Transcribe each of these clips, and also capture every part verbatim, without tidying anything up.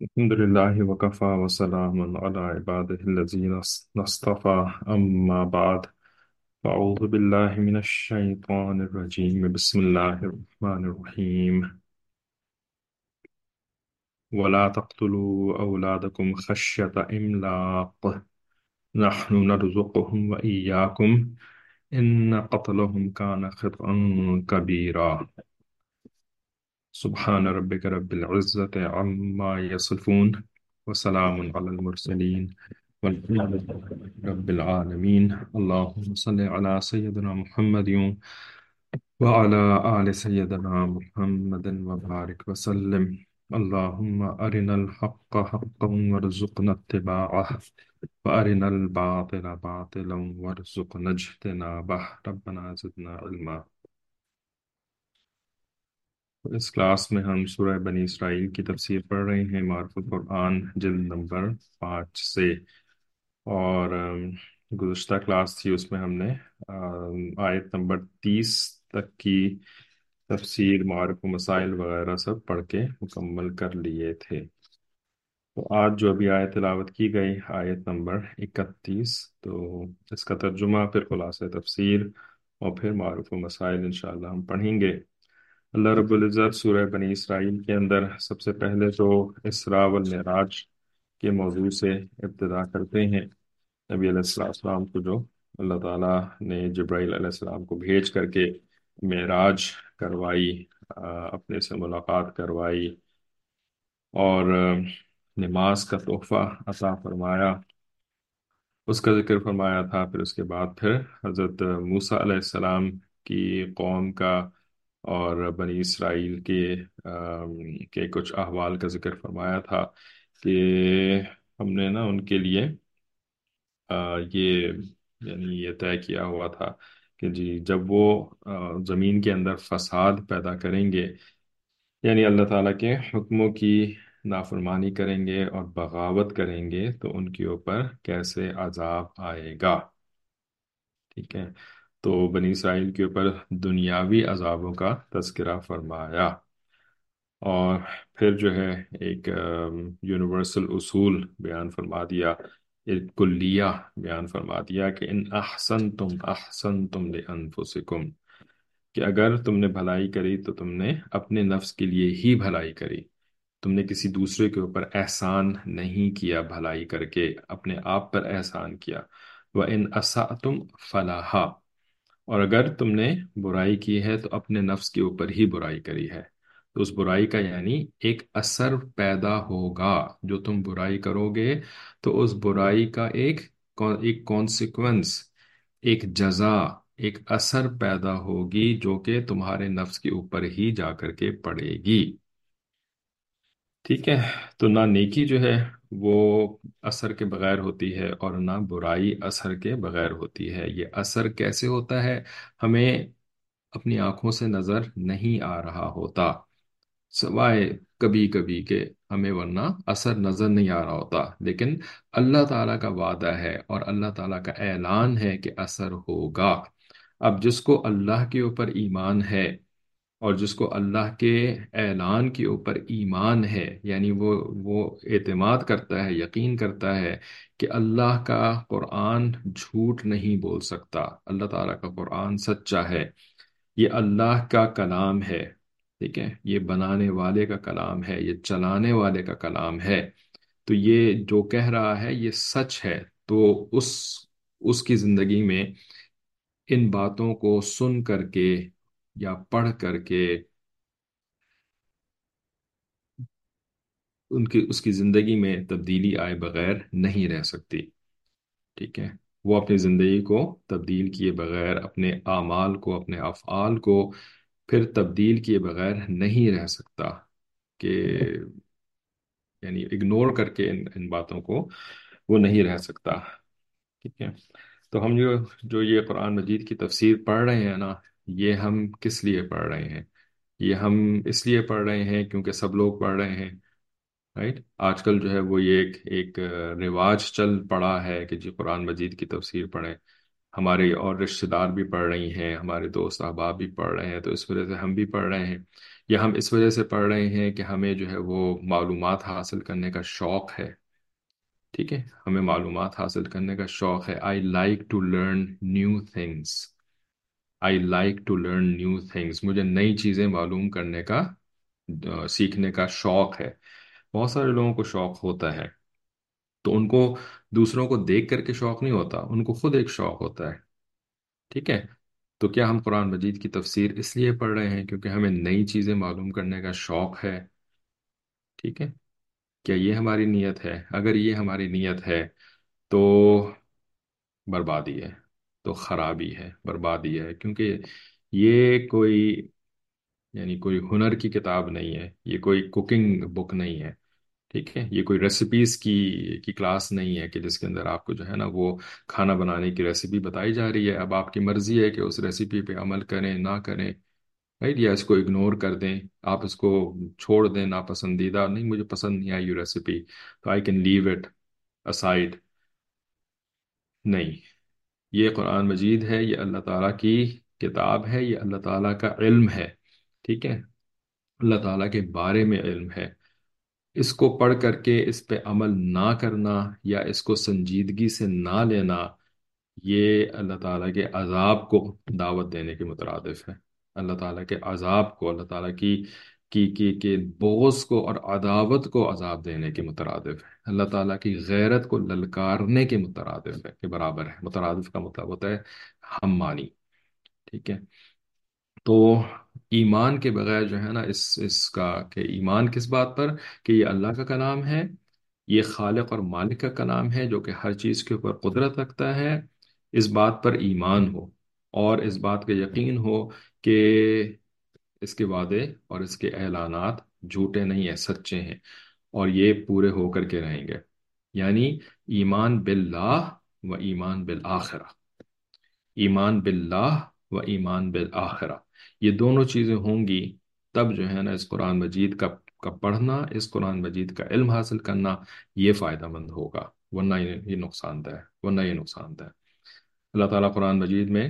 الحمد لله وكفى وسلام على عباده الذين اصطفى أما بعد. أعوذ بالله من الشيطان الرجيم. بسم الله الرحمن الرحيم. ولا تقتلوا أولادكم خشية إملاق نحن نرزقهم وإياكم إن قتلهم كان خطأ كبيرا. سبحان ربك رب العزة عما يصفون وسلام على المرسلين والحمد لله رب العالمين. اللهم صل على سيدنا محمد وعلى آل سيدنا محمد وبارك وسلم. اللهم أرنا الحق حقا وارزقنا اتباعه وأرنا الباطل باطلا وارزقنا اجتنابه. ربنا زدنا علما. اس کلاس میں ہم سورہ بنی اسرائیل کی تفسیر پڑھ رہے ہیں، معرف القرآن جلد نمبر پانچ سے، اور ام، گزشتہ کلاس تھی، اس میں ہم نے ام، آیت نمبر تیس تک کی تفسیر، معرف و مسائل وغیرہ سب پڑھ کے مکمل کر لیے تھے۔ تو آج جو ابھی آیت تلاوت کی گئی، آیت نمبر اکتیس، تو اس کا ترجمہ، پھر خلاصہ تفسیر، اور پھر معرف و مسائل انشاءاللہ ہم پڑھیں گے۔ اللہ رب العزت سورہ بنی اسرائیل کے اندر سب سے پہلے تو اسراء والمعراج کے موضوع سے ابتدا کرتے ہیں۔ نبی علیہ السلام السلام کو جو اللہ تعالیٰ نے جبرائیل علیہ السلام کو بھیج کر کے معراج کروائی، آ، اپنے سے ملاقات کروائی، اور آ، نماز کا تحفہ عطا فرمایا، اس کا ذکر فرمایا تھا۔ پھر اس کے بعد پھر حضرت موسیٰ علیہ السلام کی قوم کا اور بنی اسرائیل کے آم، کے کچھ احوال کا ذکر فرمایا تھا کہ ہم نے نا ان کے لیے آ، یہ یعنی یہ طے کیا ہوا تھا کہ جی جب وہ آ، زمین کے اندر فساد پیدا کریں گے، یعنی اللہ تعالیٰ کے حکموں کی نافرمانی کریں گے اور بغاوت کریں گے، تو ان کے اوپر کیسے عذاب آئے گا۔ ٹھیک ہے، تو بنی اسرائیل کے اوپر دنیاوی عذابوں کا تذکرہ فرمایا، اور پھر جو ہے ایک یونیورسل اصول بیان فرما دیا، ایک کلیہ بیان فرما دیا کہ ان احسن تم احسن تم لانفسکم، کہ اگر تم نے بھلائی کری تو تم نے اپنے نفس کے لیے ہی بھلائی کری، تم نے کسی دوسرے کے اوپر احسان نہیں کیا، بھلائی کر کے اپنے آپ پر احسان کیا۔ وَإِنْ أَسَأْتُمْ فَلَهَا، اور اگر تم نے برائی کی ہے تو اپنے نفس کے اوپر ہی برائی کری ہے، تو اس برائی کا یعنی ایک اثر پیدا ہوگا، جو تم برائی کرو گے تو اس برائی کا ایک ایک کانسیکوینس، ایک جزا، ایک اثر پیدا ہوگی جو کہ تمہارے نفس کے اوپر ہی جا کر کے پڑے گی۔ ٹھیک ہے، تو نہ نیکی جو ہے وہ اثر کے بغیر ہوتی ہے، اور نہ برائی اثر کے بغیر ہوتی ہے۔ یہ اثر کیسے ہوتا ہے؟ ہمیں اپنی آنکھوں سے نظر نہیں آ رہا ہوتا، سوائے کبھی کبھی کہ ہمیں ورنہ اثر نظر نہیں آ رہا ہوتا، لیکن اللہ تعالیٰ کا وعدہ ہے اور اللہ تعالیٰ کا اعلان ہے کہ اثر ہوگا۔ اب جس کو اللہ کے اوپر ایمان ہے، اور جس کو اللہ کے اعلان کے اوپر ایمان ہے، یعنی وہ وہ اعتماد کرتا ہے، یقین کرتا ہے کہ اللہ کا قرآن جھوٹ نہیں بول سکتا، اللہ تعالیٰ کا قرآن سچا ہے، یہ اللہ کا کلام ہے، ٹھیک ہے، یہ بنانے والے کا کلام ہے، یہ چلانے والے کا کلام ہے، تو یہ جو کہہ رہا ہے یہ سچ ہے، تو اس اس کی زندگی میں ان باتوں کو سن کر کے یا پڑھ کر کے ان کی اس کی زندگی میں تبدیلی آئے بغیر نہیں رہ سکتی۔ ٹھیک ہے، وہ اپنی زندگی کو تبدیل کیے بغیر، اپنے اعمال کو، اپنے افعال کو پھر تبدیل کیے بغیر نہیں رہ سکتا، کہ یعنی اگنور کر کے ان, ان باتوں کو وہ نہیں رہ سکتا۔ ٹھیک ہے، تو ہم جو جو یہ قرآن مجید کی تفسیر پڑھ رہے ہیں نا، یہ ہم کس لیے پڑھ رہے ہیں؟ یہ ہم اس لیے پڑھ رہے ہیں کیونکہ سب لوگ پڑھ رہے ہیں، رائٹ؟ آج کل جو ہے وہ یہ ایک ایک رواج چل پڑا ہے کہ جی قرآن مجید کی تفسیر پڑھیں، ہمارے اور رشتہ دار بھی پڑھ رہی ہیں، ہمارے دوست احباب بھی پڑھ رہے ہیں، تو اس وجہ سے ہم بھی پڑھ رہے ہیں، یا ہم اس وجہ سے پڑھ رہے ہیں کہ ہمیں جو ہے وہ معلومات حاصل کرنے کا شوق ہے، ٹھیک ہے، ہمیں معلومات حاصل کرنے کا شوق ہے. I like to learn new things. I like to learn new things. مجھے نئی چیزیں معلوم کرنے کا آ، سیکھنے کا شوق ہے. بہت سارے لوگوں کو شوق ہوتا ہے، تو ان کو دوسروں کو دیکھ کر کے شوق نہیں ہوتا، ان کو خود ایک شوق ہوتا ہے. ٹھیک ہے. تو کیا ہم قرآن مجید کی تفسیر اس لیے پڑھ رہے ہیں کیونکہ ہمیں نئی چیزیں معلوم کرنے کا شوق ہے؟ ٹھیک ہے. کیا یہ ہماری نیت ہے؟ اگر یہ ہماری نیت ہے تو بربادی ہے، تو خرابی ہے، بربادی ہے، کیونکہ یہ کوئی یعنی کوئی ہنر کی کتاب نہیں ہے، یہ کوئی کوکنگ بک نہیں ہے. ٹھیک ہے. یہ کوئی ریسیپیز کی کی کلاس نہیں ہے کہ جس کے اندر آپ کو جو ہے نا وہ کھانا بنانے کی ریسیپی بتائی جا رہی ہے، اب آپ کی مرضی ہے کہ اس ریسیپی پہ عمل کریں نہ کریں، رائٹ، یا اس کو اگنور کر دیں، آپ اس کو چھوڑ دیں، ناپسندیدہ نہیں، مجھے پسند نہیں آئی یہ ریسیپی تو I can leave it aside. نہیں، یہ قرآن مجید ہے، یہ اللہ تعالیٰ کی کتاب ہے، یہ اللہ تعالیٰ کا علم ہے. ٹھیک ہے. اللہ تعالیٰ کے بارے میں علم ہے. اس کو پڑھ کر کے اس پہ عمل نہ کرنا یا اس کو سنجیدگی سے نہ لینا، یہ اللہ تعالیٰ کے عذاب کو دعوت دینے کے مترادف ہے. اللہ تعالیٰ کے عذاب کو، اللہ تعالیٰ کی کی کی کے بغض کو اور عداوت کو عذاب دینے کے مترادف ہے. اللہ تعالیٰ کی غیرت کو للکارنے کے مترادف ہے، کے برابر ہے. مترادف کا مطلب ہوتا ہے ہم مانی. ٹھیک ہے. تو ایمان کے بغیر جو ہے نا اس اس کا کہ ایمان کس بات پر کہ یہ اللہ کا کلام ہے، یہ خالق اور مالک کا کلام ہے جو کہ ہر چیز کے اوپر قدرت رکھتا ہے، اس بات پر ایمان ہو اور اس بات کا یقین ہو کہ اس کے وعدے اور اس کے اعلانات جھوٹے نہیں ہیں، سچے ہیں، اور یہ پورے ہو کر کے رہیں گے. یعنی ایمان باللہ و ایمان بالآخرہ. ایمان باللہ و ایمان بالآخرہ، یہ دونوں چیزیں ہوں گی تب جو ہے نا اس قرآن مجید کا کا پڑھنا، اس قرآن مجید کا علم حاصل کرنا یہ فائدہ مند ہوگا، ورنہ یہ یہ نقصان دہ ہے، ورنہ یہ نقصان دہ ہے. اللہ تعالیٰ قرآن مجید میں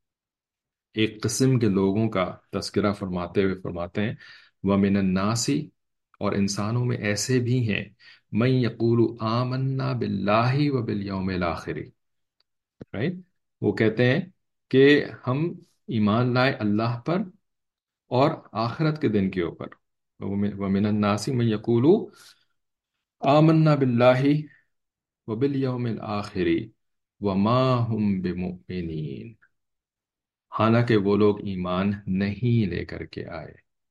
ایک قسم کے لوگوں کا تذکرہ فرماتے ہوئے فرماتے ہیں وَمِنَ النَّاسِ، اور انسانوں میں ایسے بھی ہیں مَن يَقُولُ آمَنَّا بِاللَّهِ وَبِالْيَوْمِ الْآخِرِ، رائٹ، وہ کہتے ہیں کہ ہم ایمان لائے اللہ پر اور آخرت کے دن کے اوپر. وَمِنَ النَّاسِ مَن يَقُولُ آمَنَّا بِاللَّهِ وَبِالْيَوْمِ الْآخِرِ وَمَا هُمْ بِمُؤْمِنِينَ، حالانکہ وہ لوگ ایمان نہیں لے کر کے آئے.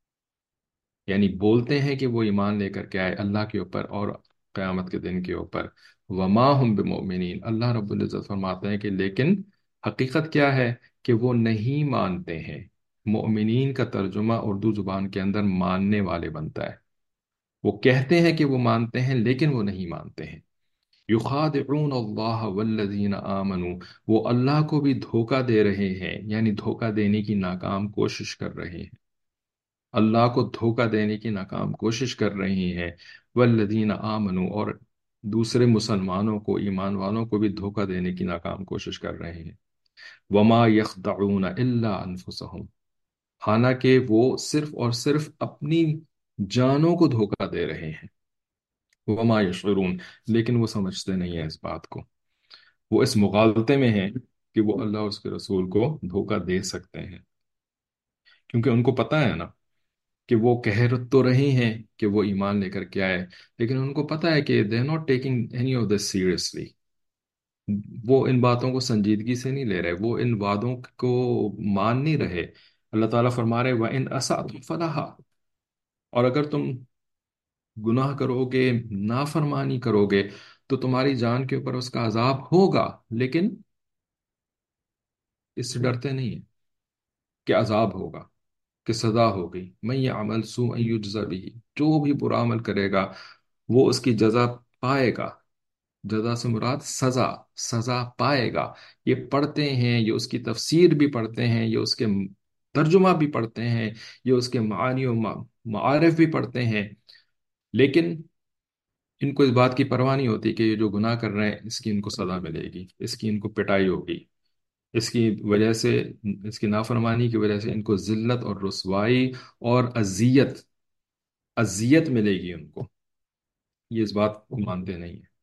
یعنی بولتے ہیں کہ وہ ایمان لے کر کے آئے اللہ کے اوپر اور قیامت کے دن کے اوپر. وما ہم بمؤمنین، اللہ رب العزت فرماتے ہیں کہ لیکن حقیقت کیا ہے کہ وہ نہیں مانتے ہیں. مؤمنین کا ترجمہ اردو زبان کے اندر ماننے والے بنتا ہے. وہ کہتے ہیں کہ وہ مانتے ہیں لیکن وہ نہیں مانتے ہیں. یخادعون اللہ والذین آمنوا، وہ اللہ کو بھی دھوکہ دے رہے ہیں، یعنی دھوکہ دینے کی ناکام کوشش کر رہے ہیں، اللہ کو دھوکہ دینے کی ناکام کوشش کر رہی ہیں. والذین آمنوا، اور دوسرے مسلمانوں کو، ایمان والوں کو بھی دھوکہ دینے کی ناکام کوشش کر رہے ہیں. وما یخدعون الا انفسهم، حالانکہ وہ صرف اور صرف اپنی جانوں کو دھوکہ دے رہے ہیں. وما یشعرون، لیکن وہ سمجھتے نہیں ہیں اس بات کو. وہ اس مغالطے میں ہیں کہ وہ اللہ اور اس کے رسول کو دھوکہ دے سکتے ہیں، کیونکہ ان کو پتہ ہے نا کہ وہ کہہ تو رہے ہیں کہ وہ ایمان لے کر کے آئے، لیکن ان کو پتہ ہے کہ they are not taking any of this seriously. وہ ان باتوں کو سنجیدگی سے نہیں لے رہے، وہ ان وعدوں کو مان نہیں رہے. اللہ تعالیٰ فرما رہے وَإِنْ أَسَأْتُمْ فَلَهَا، اور اگر تم گناہ کرو گے، نافرمانی کرو گے، تو تمہاری جان کے اوپر اس کا عذاب ہوگا، لیکن اس سے ڈرتے نہیں ہیں کہ عذاب ہوگا، کہ سزا ہوگی. من یعمل سوءا یجزا بہ، جو بھی برا عمل کرے گا وہ اس کی جزا پائے گا. جزا سے مراد سزا، سزا پائے گا. یہ پڑھتے ہیں، یہ اس کی تفسیر بھی پڑھتے ہیں، یہ اس کے ترجمہ بھی پڑھتے ہیں، یہ اس کے معانی و معارف بھی پڑھتے ہیں، لیکن ان کو اس بات کی پرواہ نہیں ہوتی کہ یہ جو گناہ کر رہے ہیں اس کی ان کو سزا ملے گی، اس کی ان کو پٹائی ہوگی. اس کی وجہ سے، اس کی نافرمانی کی وجہ سے ان کو ذلت اور رسوائی اور اذیت اذیت ملے گی ان کو، یہ اس بات کو مانتے نہیں ہیں۔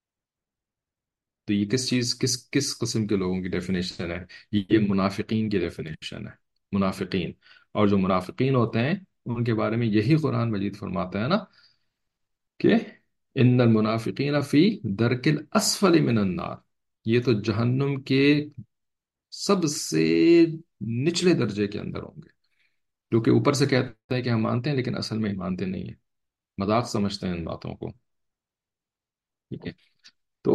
تو یہ کس چیز کس کس قسم کے لوگوں کی ڈیفینیشن ہے؟ یہ منافقین کی ڈیفینیشن ہے، منافقین۔ اور جو منافقین ہوتے ہیں ان کے بارے میں یہی قرآن مجید فرماتا ہے نا کہ ان المنافقین فی درک الاسفل من النار، یہ تو جہنم کے سب سے نچلے درجے کے اندر ہوں گے، جو کہ اوپر سے کہتے ہیں کہ ہم مانتے ہیں لیکن اصل میں مانتے نہیں ہیں، مذاق سمجھتے ہیں ان باتوں کو، ٹھیک ہے؟ تو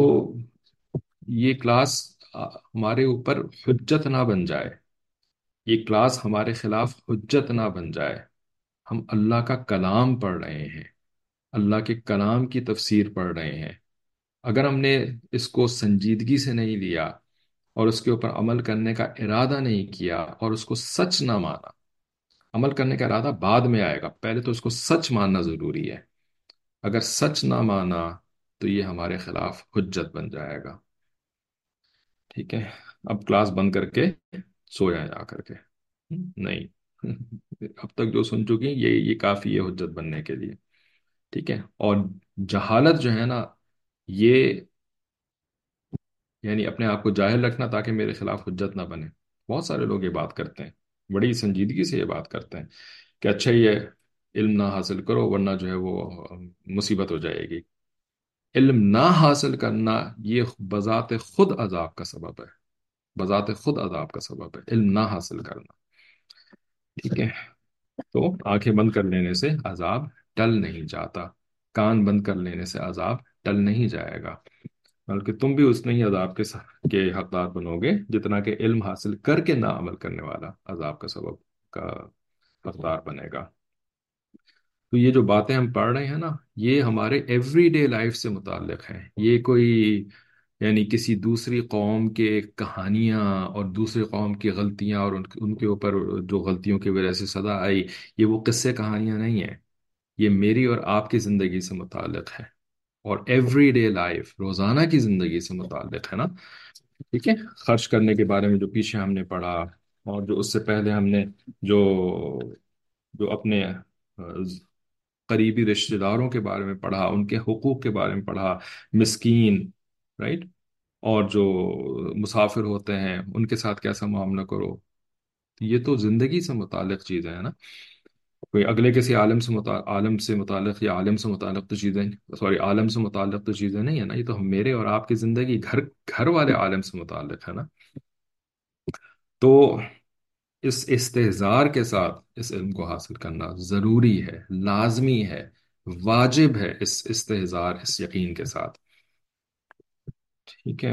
یہ کلاس آ، ہمارے اوپر حجت نہ بن جائے، یہ کلاس ہمارے خلاف حجت نہ بن جائے۔ ہم اللہ کا کلام پڑھ رہے ہیں، اللہ کے کلام کی تفسیر پڑھ رہے ہیں، اگر ہم نے اس کو سنجیدگی سے نہیں لیا اور اس کے اوپر عمل کرنے کا ارادہ نہیں کیا اور اس کو سچ نہ مانا، عمل کرنے کا ارادہ بعد میں آئے گا، پہلے تو اس کو سچ ماننا ضروری ہے۔ اگر سچ نہ مانا تو یہ ہمارے خلاف حجت بن جائے گا، ٹھیک ہے؟ اب کلاس بند کر کے سو جائیں جا کر کے، نہیں اب تک جو سن چکی یہ یہ کافی ہے حجت بننے کے لیے، ٹھیک ہے؟ اور جہالت جو ہے نا، یہ یعنی اپنے آپ کو جاہل رکھنا تاکہ میرے خلاف حجت نہ بنے، بہت سارے لوگ یہ بات کرتے ہیں، بڑی سنجیدگی سے یہ بات کرتے ہیں کہ اچھا یہ علم نہ حاصل کرو ورنہ جو ہے وہ مصیبت ہو جائے گی۔ علم نہ حاصل کرنا یہ بذات خود عذاب کا سبب ہے، بذات خود عذاب کا سبب ہے علم نہ حاصل کرنا، ٹھیک ہے؟ تو آنکھیں بند کر لینے سے عذاب ٹل نہیں جاتا، کان بند کر لینے سے عذاب ٹل نہیں جائے گا، بلکہ تم بھی اتنے ہی عذاب کے سا- کے حقدار بنو گے جتنا کہ علم حاصل کر کے نہ عمل کرنے والا عذاب کا سبب کا حقدار بنے گا۔ تو یہ جو باتیں ہم پڑھ رہے ہیں نا، یہ ہمارے ایوری ڈے لائف سے متعلق ہیں، یہ کوئی یعنی کسی دوسری قوم کے کہانیاں اور دوسری قوم کی غلطیاں اور ان ان کے اوپر جو غلطیوں کی وجہ سے سزا آئی، یہ وہ قصے کہانیاں نہیں ہیں، یہ میری اور آپ کی زندگی سے متعلق ہے، اور ایوری ڈے لائف روزانہ کی زندگی سے متعلق ہے نا، ٹھیک ہے؟ خرچ کرنے کے بارے میں جو پیچھے ہم نے پڑھا، اور جو اس سے پہلے ہم نے جو جو اپنے قریبی رشتہ داروں کے بارے میں پڑھا، ان کے حقوق کے بارے میں پڑھا، مسکین، رائٹ؟ اور جو مسافر ہوتے ہیں ان کے ساتھ کیسا معاملہ کرو، یہ تو زندگی سے متعلق چیزیں ہیں نا، کوئی اگلے کسی عالم سے متعلق عالم سے متعلق یا عالم سے متعلق تو چیزیں، سوری عالم سے متعلق تو چیزیں نہیں ہے نا، یہ تو ہم میرے اور آپ کی زندگی گھر گھر والے عالم سے متعلق ہے نا۔ تو اس استحضار کے ساتھ اس علم کو حاصل کرنا ضروری ہے، لازمی ہے، واجب ہے، اس استحضار اس یقین کے ساتھ، ٹھیک ہے؟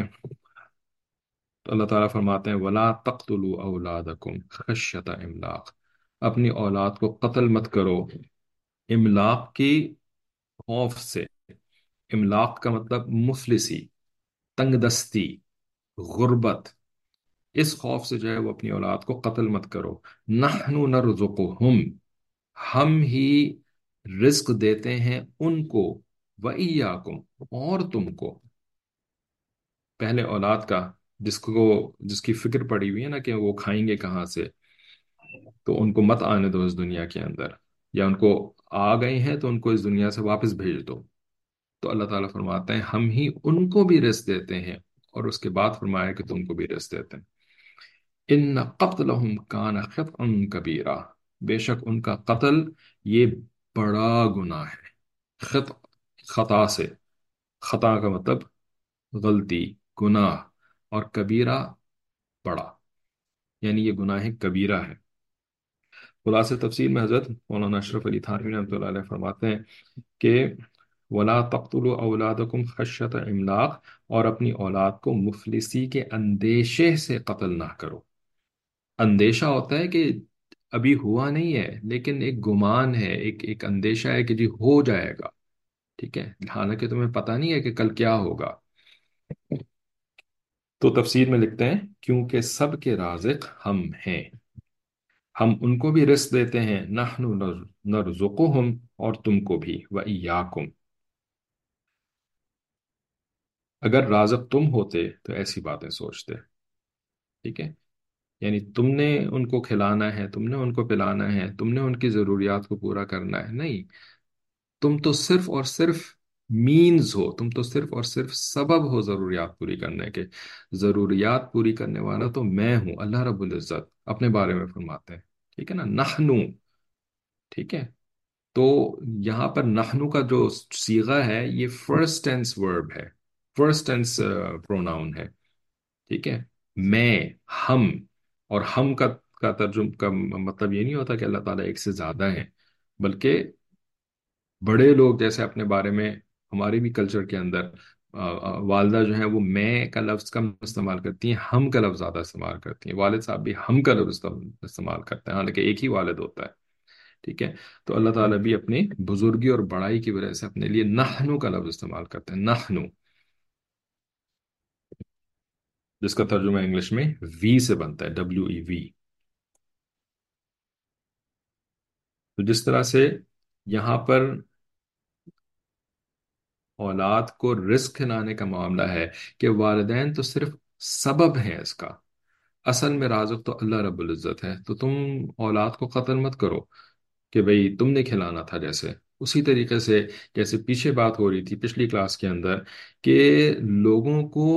تو اللہ تعالیٰ فرماتے ہیں وَلَا تَقْتُلُوا أَوْلَادَكُمْ خَشْيَةَ إِمْلَاقٍ، اپنی اولاد کو قتل مت کرو املاق کی خوف سے۔ املاق کا مطلب مفلسی، تنگ دستی، غربت، اس خوف سے جو ہے وہ اپنی اولاد کو قتل مت کرو۔ نحن نرزقہم، ہم ہی رزق دیتے ہیں ان کو، وَإِيَّاكُمْ، اور تم کو۔ پہلے اولاد کا جس کو جس کی فکر پڑی ہوئی ہے نا کہ وہ کھائیں گے کہاں سے، تو ان کو مت آنے دو اس دنیا کے اندر، یا ان کو آ گئے ہیں تو ان کو اس دنیا سے واپس بھیج دو۔ تو اللہ تعالیٰ فرماتے ہیں ہم ہی ان کو بھی رزق دیتے ہیں، اور اس کے بعد فرمایا کہ تم کو بھی رزق دیتے ہیں۔ ان قتلہم کان خطئا کبیرہ، بے شک ان کا قتل یہ بڑا گناہ ہے، خط خطا سے، خطا کا مطلب غلطی، گناہ، اور کبیرہ بڑا، یعنی یہ گناہ کبیرہ ہے۔ خلاصہ تفسیر میں حضرت مولانا اشرف علی تھانوی رحمۃ اللہ علیہ فرماتے ہیں کہ وَلَا تَقْتُلُوا أَوْلَادَكُمْ خَشْيَةَ إِمْلَاقٍ، اور اپنی اولاد کو مفلسی کے اندیشے سے قتل نہ کرو۔ اندیشہ ہوتا ہے کہ ابھی ہوا نہیں ہے لیکن ایک گمان ہے، ایک ایک اندیشہ ہے کہ جی ہو جائے گا، ٹھیک ہے؟ حالانکہ تمہیں پتہ نہیں ہے کہ کل کیا ہوگا۔ تو تفسیر میں لکھتے ہیں کیونکہ سب کے رازق ہم ہیں، ہم ان کو بھی رزق دیتے ہیں، نحن نرزقہم، اور تم کو بھی، وَإِيَّاكُمْ، اگر رازق تم ہوتے تو ایسی باتیں سوچتے، ٹھیک ہے؟ یعنی تم نے ان کو کھلانا ہے، تم نے ان کو پلانا ہے، تم نے ان کی ضروریات کو پورا کرنا ہے، نہیں، تم تو صرف اور صرف مینز ہو، تم تو صرف اور صرف سبب ہو ضروریات پوری کرنے کے۔ ضروریات پوری کرنے والا تو میں ہوں، اللہ رب العزت اپنے بارے میں فرماتے ہیں، ٹھیک ہے نا، نحنو، ٹھیک ہے؟ تو یہاں پر نحنو کا جو صیغہ ہے یہ فرسٹ ٹینس ورب ہے، فرسٹ ٹینس پروناؤن ہے، ٹھیک ہے؟ میں، ہم، اور ہم کا کا ترجمہ کا مطلب یہ نہیں ہوتا کہ اللہ تعالیٰ ایک سے زیادہ ہے، بلکہ بڑے لوگ جیسے اپنے بارے میں، ہمارے بھی کلچر کے اندر آ، آ، والدہ جو ہیں وہ میں کا لفظ کم استعمال کرتی ہیں، ہم کا لفظ زیادہ استعمال کرتی ہیں، والد صاحب بھی ہم کا لفظ استعمال کرتے ہیں، حالانکہ ایک ہی والد ہوتا ہے، ٹھیک ہے؟ تو اللہ تعالیٰ بھی اپنی بزرگی اور بڑائی کی وجہ سے اپنے لیے نحنو کا لفظ استعمال کرتے ہیں، نحنو، جس کا ترجمہ انگلش میں وی سے بنتا ہے، ڈبلو ای وی۔ تو جس طرح سے یہاں پر اولاد کو رزق کھلانے کا معاملہ ہے کہ والدین تو صرف سبب ہیں اس کا، اصل میں رازق تو اللہ رب العزت ہے، تو تم اولاد کو قتل مت کرو کہ بھئی تم نے کھلانا تھا، جیسے اسی طریقے سے جیسے پیچھے بات ہو رہی تھی پچھلی کلاس کے اندر کہ لوگوں کو،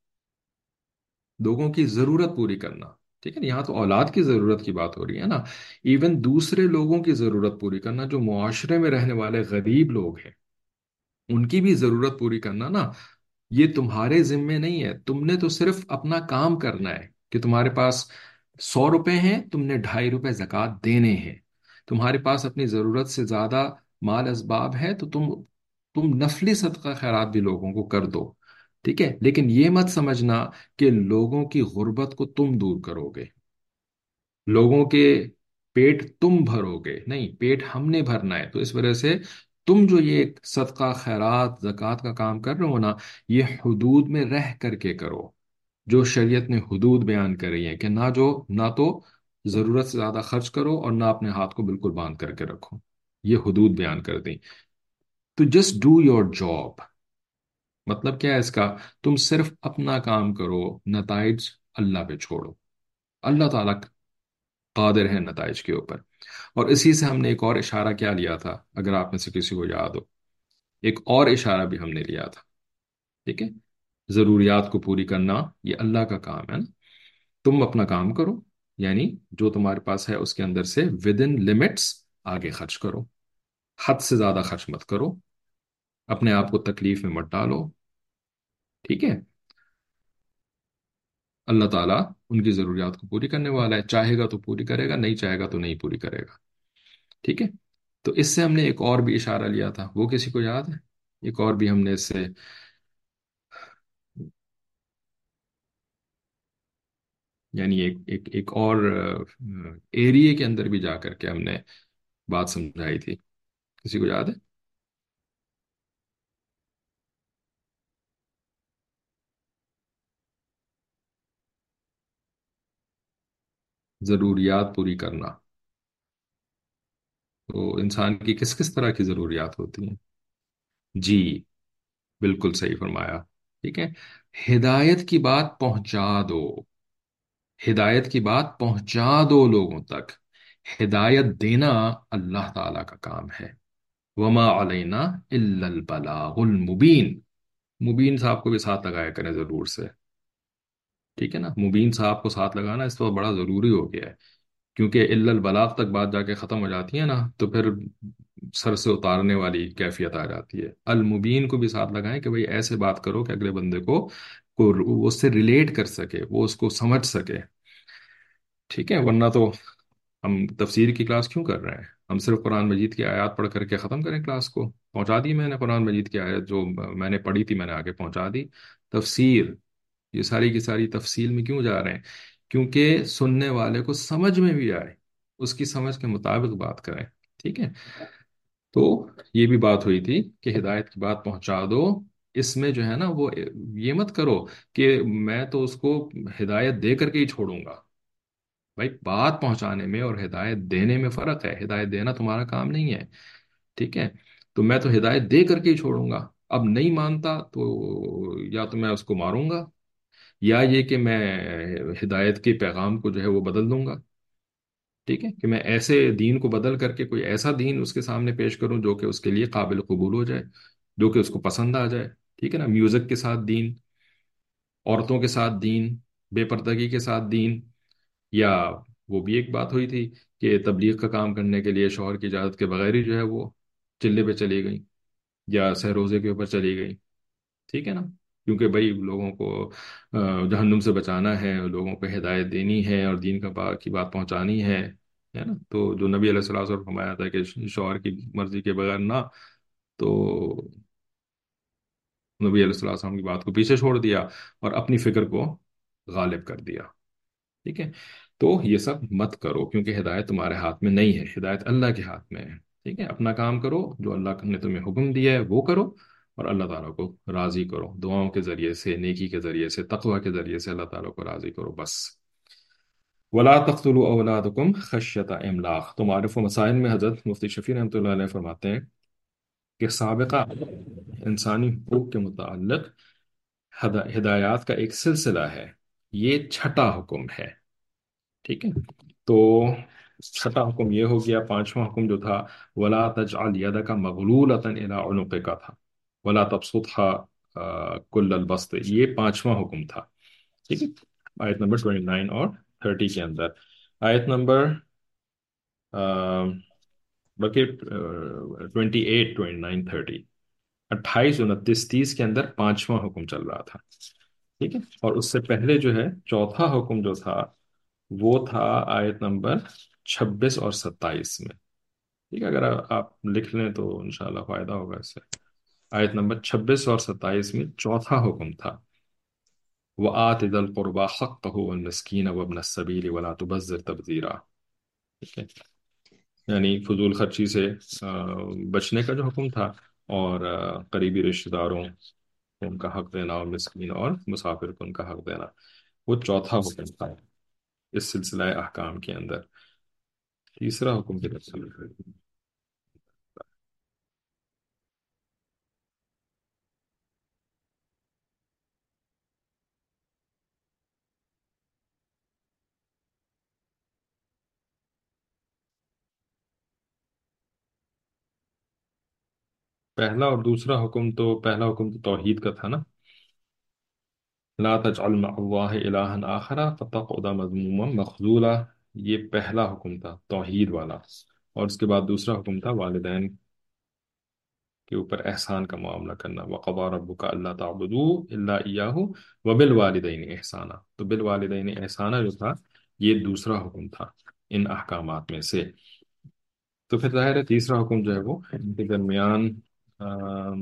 لوگوں کی ضرورت پوری کرنا، ٹھیک ہے نا، یہاں تو اولاد کی ضرورت کی بات ہو رہی ہے نا، ایون دوسرے لوگوں کی ضرورت پوری کرنا، جو معاشرے میں رہنے والے غریب لوگ ہیں ان کی بھی ضرورت پوری کرنا نا، یہ تمہارے ذمے نہیں ہے، تم نے تو صرف اپنا کام کرنا ہے کہ تمہارے پاس سو روپے ہیں، تم نے ڈھائی روپے زکوٰۃ دینے ہیں، تمہارے پاس اپنی ضرورت سے زیادہ مال اسباب ہے تو تم تم نفلی صدقہ خیرات بھی لوگوں کو کر دو، ٹھیک ہے؟ لیکن یہ مت سمجھنا کہ لوگوں کی غربت کو تم دور کرو گے، لوگوں کے پیٹ تم بھرو گے، نہیں، پیٹ ہم نے بھرنا ہے، تو اس وجہ سے تم جو یہ صدقہ خیرات زکوٰۃ کا کام کر رہے ہو نا، یہ حدود میں رہ کر کے کرو، جو شریعت نے حدود بیان کر رہی ہیں کہ نہ جو نہ تو ضرورت سے زیادہ خرچ کرو اور نہ اپنے ہاتھ کو بالکل باندھ کر کے رکھو، یہ حدود بیان کر دیں۔ تو جسٹ ڈو یور جاب، مطلب کیا ہے اس کا؟ تم صرف اپنا کام کرو، نتائج اللہ پہ چھوڑو، اللہ تعالیٰ قادر ہے نتائج کے اوپر۔ اور اسی سے ہم نے ایک اور اشارہ کیا لیا تھا، اگر آپ میں سے کسی کو یاد ہو، ایک اور اشارہ بھی ہم نے لیا تھا، ٹھیک ہے؟ ضروریات کو پوری کرنا یہ اللہ کا کام ہے نا، تم اپنا کام کرو، یعنی جو تمہارے پاس ہے اس کے اندر سے ود ان لمٹس آگے خرچ کرو، حد سے زیادہ خرچ مت کرو، اپنے آپ کو تکلیف میں مت ڈالو، ٹھیک ہے؟ اللہ تعالیٰ ان کی ضروریات کو پوری کرنے والا ہے، چاہے گا تو پوری کرے گا، نہیں چاہے گا تو نہیں پوری کرے گا، ٹھیک ہے؟ تو اس سے ہم نے ایک اور بھی اشارہ لیا تھا، وہ کسی کو یاد ہے؟ ایک اور بھی ہم نے اس سے، یعنی ایک ایک ایک اور ایریے کے اندر بھی جا کر کے ہم نے بات سمجھائی تھی، کسی کو یاد ہے؟ ضروریات پوری کرنا، تو انسان کی کس کس طرح کی ضروریات ہوتی ہیں؟ جی، بالکل صحیح فرمایا، ٹھیک ہے؟ ہدایت کی بات پہنچا دو، ہدایت کی بات پہنچا دو لوگوں تک، ہدایت دینا اللہ تعالی کا کام ہے، وما علینا الا البلاغ المبین، مبین صاحب کو بھی ساتھ لگایا کریں ضرور سے، ٹھیک ہے نا، مبین صاحب کو ساتھ لگانا اس وقت بڑا ضروری ہو گیا ہے، کیونکہ الا البلاغ تک بات جا کے ختم ہو جاتی ہے نا تو پھر سر سے اتارنے والی کیفیت آ جاتی ہے، المبین کو بھی ساتھ لگائیں کہ بھئی ایسے بات کرو کہ اگلے بندے کو کو وہ اس سے ریلیٹ کر سکے، وہ اس کو سمجھ سکے، ٹھیک ہے؟ ورنہ تو ہم تفسیر کی کلاس کیوں کر رہے ہیں؟ ہم صرف قرآن مجید کی آیات پڑھ کر کے ختم کریں کلاس کو، پہنچا دی میں نے قرآن مجید کی آیت جو میں نے پڑھی تھی میں نے آگے پہنچا دی، تفسیر یہ ساری کی ساری تفصیل میں کیوں جا رہے ہیں؟ کیونکہ سننے والے کو سمجھ میں بھی آئے، اس کی سمجھ کے مطابق بات کریں، ٹھیک ہے؟ تو یہ بھی بات ہوئی تھی کہ ہدایت کی بات پہنچا دو، اس میں جو ہے نا وہ یہ مت کرو کہ میں تو اس کو ہدایت دے کر کے ہی چھوڑوں گا، بھائی بات پہنچانے میں اور ہدایت دینے میں فرق ہے، ہدایت دینا تمہارا کام نہیں ہے، ٹھیک ہے؟ تو میں تو ہدایت دے کر کے ہی چھوڑوں گا، اب نہیں مانتا تو یا تو میں اس کو ماروں گا، یا یہ کہ میں ہدایت کے پیغام کو جو ہے وہ بدل دوں گا، ٹھیک ہے، کہ میں ایسے دین کو بدل کر کے کوئی ایسا دین اس کے سامنے پیش کروں جو کہ اس کے لیے قابل قبول ہو جائے، جو کہ اس کو پسند آ جائے، ٹھیک ہے نا، میوزک کے ساتھ دین، عورتوں کے ساتھ دین، بے پردگی کے ساتھ دین، یا وہ بھی ایک بات ہوئی تھی کہ تبلیغ کا کام کرنے کے لیے شوہر کی اجازت کے بغیر ہی جو ہے وہ چلے پہ چلی گئی یا سہ روزے کے اوپر چلی گئی، ٹھیک ہے نا، کیونکہ بھائی لوگوں کو آ، جہنم سے بچانا ہے، لوگوں کو ہدایت دینی ہے اور دین کا با کی بات پہنچانی ہے ہے نا، تو جو نبی علیہ الصلوۃ والسلام نے فرمایا تھا کہ شوہر کی مرضی کے بغیر نہ، تو نبی علیہ الصلوۃ والسلام کی بات کو پیچھے چھوڑ دیا اور اپنی فکر کو غالب کر دیا، ٹھیک ہے، تو یہ سب مت کرو کیونکہ ہدایت تمہارے ہاتھ میں نہیں ہے، ہدایت اللہ کے ہاتھ میں ہے، ٹھیک ہے، اپنا کام کرو، جو اللہ نے تمہیں حکم دیا ہے وہ کرو، اور اللہ تعالیٰ کو راضی کرو، دعاؤں کے ذریعے سے، نیکی کے ذریعے سے، تقوی کے ذریعے سے اللہ تعالیٰ کو راضی کرو بس۔ ولا تقتلوا اولادکم خشیۃ املاق، تو معارف و مسائل میں حضرت مفتی شفیع رحمۃ اللہ علیہ فرماتے ہیں کہ سابقہ انسانی حقوق کے متعلق ہدا- ہدایات کا ایک سلسلہ ہے، یہ چھٹا حکم ہے، ٹھیک ہے، تو چھٹا حکم یہ ہو گیا، پانچواں حکم جو تھا ولا تجعل یدک مغلولۃ الی عنقک کا تھا، ولا تبسطها آ، کل البسط، یہ پانچواں حکم تھا، ٹھیک ہے، آیت نمبر انیس اور تیس کے اندر، آیت نمبر آ، بلکہ twenty eight twenty nine thirty, اٹھائیس انتیس تیس کے اندر پانچواں حکم چل رہا تھا، ٹھیک ہے، اور اس سے پہلے جو ہے چوتھا حکم جو تھا وہ تھا آیت نمبر چھبیس اور ستائیس میں، ٹھیک ہے، اگر آ- آپ لکھ لیں تو انشاءاللہ فائدہ ہوگا اس سے، آیت نمبر چھبیس اور ستائیس میں چوتھا حکم تھا وَآتِ ذَا الْقُرْبَى حَقَّهُ وَالْمِسْكِينَ وَابْنَ السَّبِيلِ وَلَا تُبَذِّرْ تَبْذِيرًا، ٹھیک ہے، یعنی فضول خرچی سے آ، بچنے کا جو حکم تھا، اور آ، قریبی رشتہ داروں کو ان کا حق دینا، اور مسکین اور مسافر کو ان کا حق دینا، وہ چوتھا حکم تھا اس سلسلہ احکام کے اندر۔ تیسرا حکم کی تفصیل ہے۔ پہلا اور دوسرا حکم تو، پہلا حکم تو توحید کا تھا نا، لا تجعل مع اللہ الہا آخر فتقعد مذموما مخذولا، یہ پہلا حکم تھا توحید والا، اور اس کے بعد دوسرا حکم تھا والدین کے اوپر احسان کا معاملہ کرنا، وقضى ربك الا تعبدوا الا اياه وبالوالدین احسانا، تو بالوالدین احسانا جو تھا یہ دوسرا حکم تھا ان احکامات میں سے، تو پھر ظاہر ہے تیسرا حکم جو ہے وہ ان کے درمیان آم،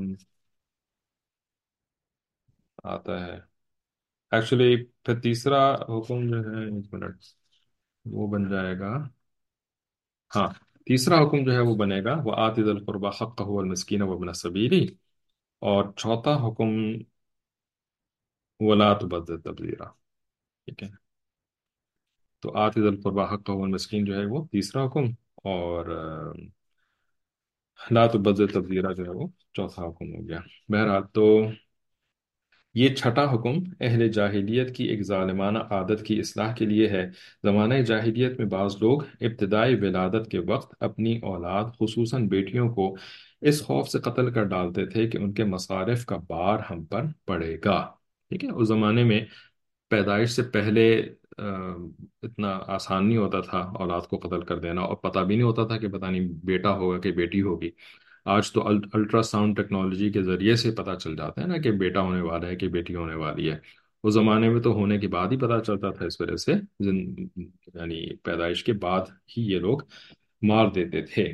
آتا ہے، ایکچولی پھر تیسرا حکم جو ہے، ایک منٹ، وہ بن جائے گا، ہاں، تیسرا حکم جو ہے وہ بنے گا وہ آت ذی القربى حقہ والمسکین وابن السبیل، اور چوتھا حکم ولا تبذر تبذیرا، ٹھیک ہے، تو آت ذی القربى حقہ والمسکین جو ہے وہ تیسرا حکم، اور آ، لا تبذر تبذیرا جو ہے وہ چوتھا حکم ہو گیا، بہرحال تو یہ چھٹا حکم اہل جاہلیت کی ایک ظالمانہ عادت کی اصلاح کے لیے ہے۔ زمانہ جاہلیت میں بعض لوگ ابتدائی ولادت کے وقت اپنی اولاد خصوصاً بیٹیوں کو اس خوف سے قتل کر ڈالتے تھے کہ ان کے مصارف کا بار ہم پر پڑے گا، ٹھیک ہے، اس زمانے میں پیدائش سے پہلے آ، اتنا آسان نہیں ہوتا تھا اولاد کو قتل کر دینا، اور پتہ بھی نہیں ہوتا تھا کہ پتہ نہیں بیٹا ہوگا کہ بیٹی ہوگی، آج تو الٹرا ساؤنڈ ٹیکنالوجی کے ذریعے سے پتہ چل جاتا ہے نا کہ بیٹا ہونے والا ہے کہ بیٹی ہونے والی ہے، اس زمانے میں تو ہونے کے بعد ہی پتہ چلتا تھا، اس وجہ سے زن یعنی پیدائش کے بعد ہی یہ لوگ مار دیتے تھے۔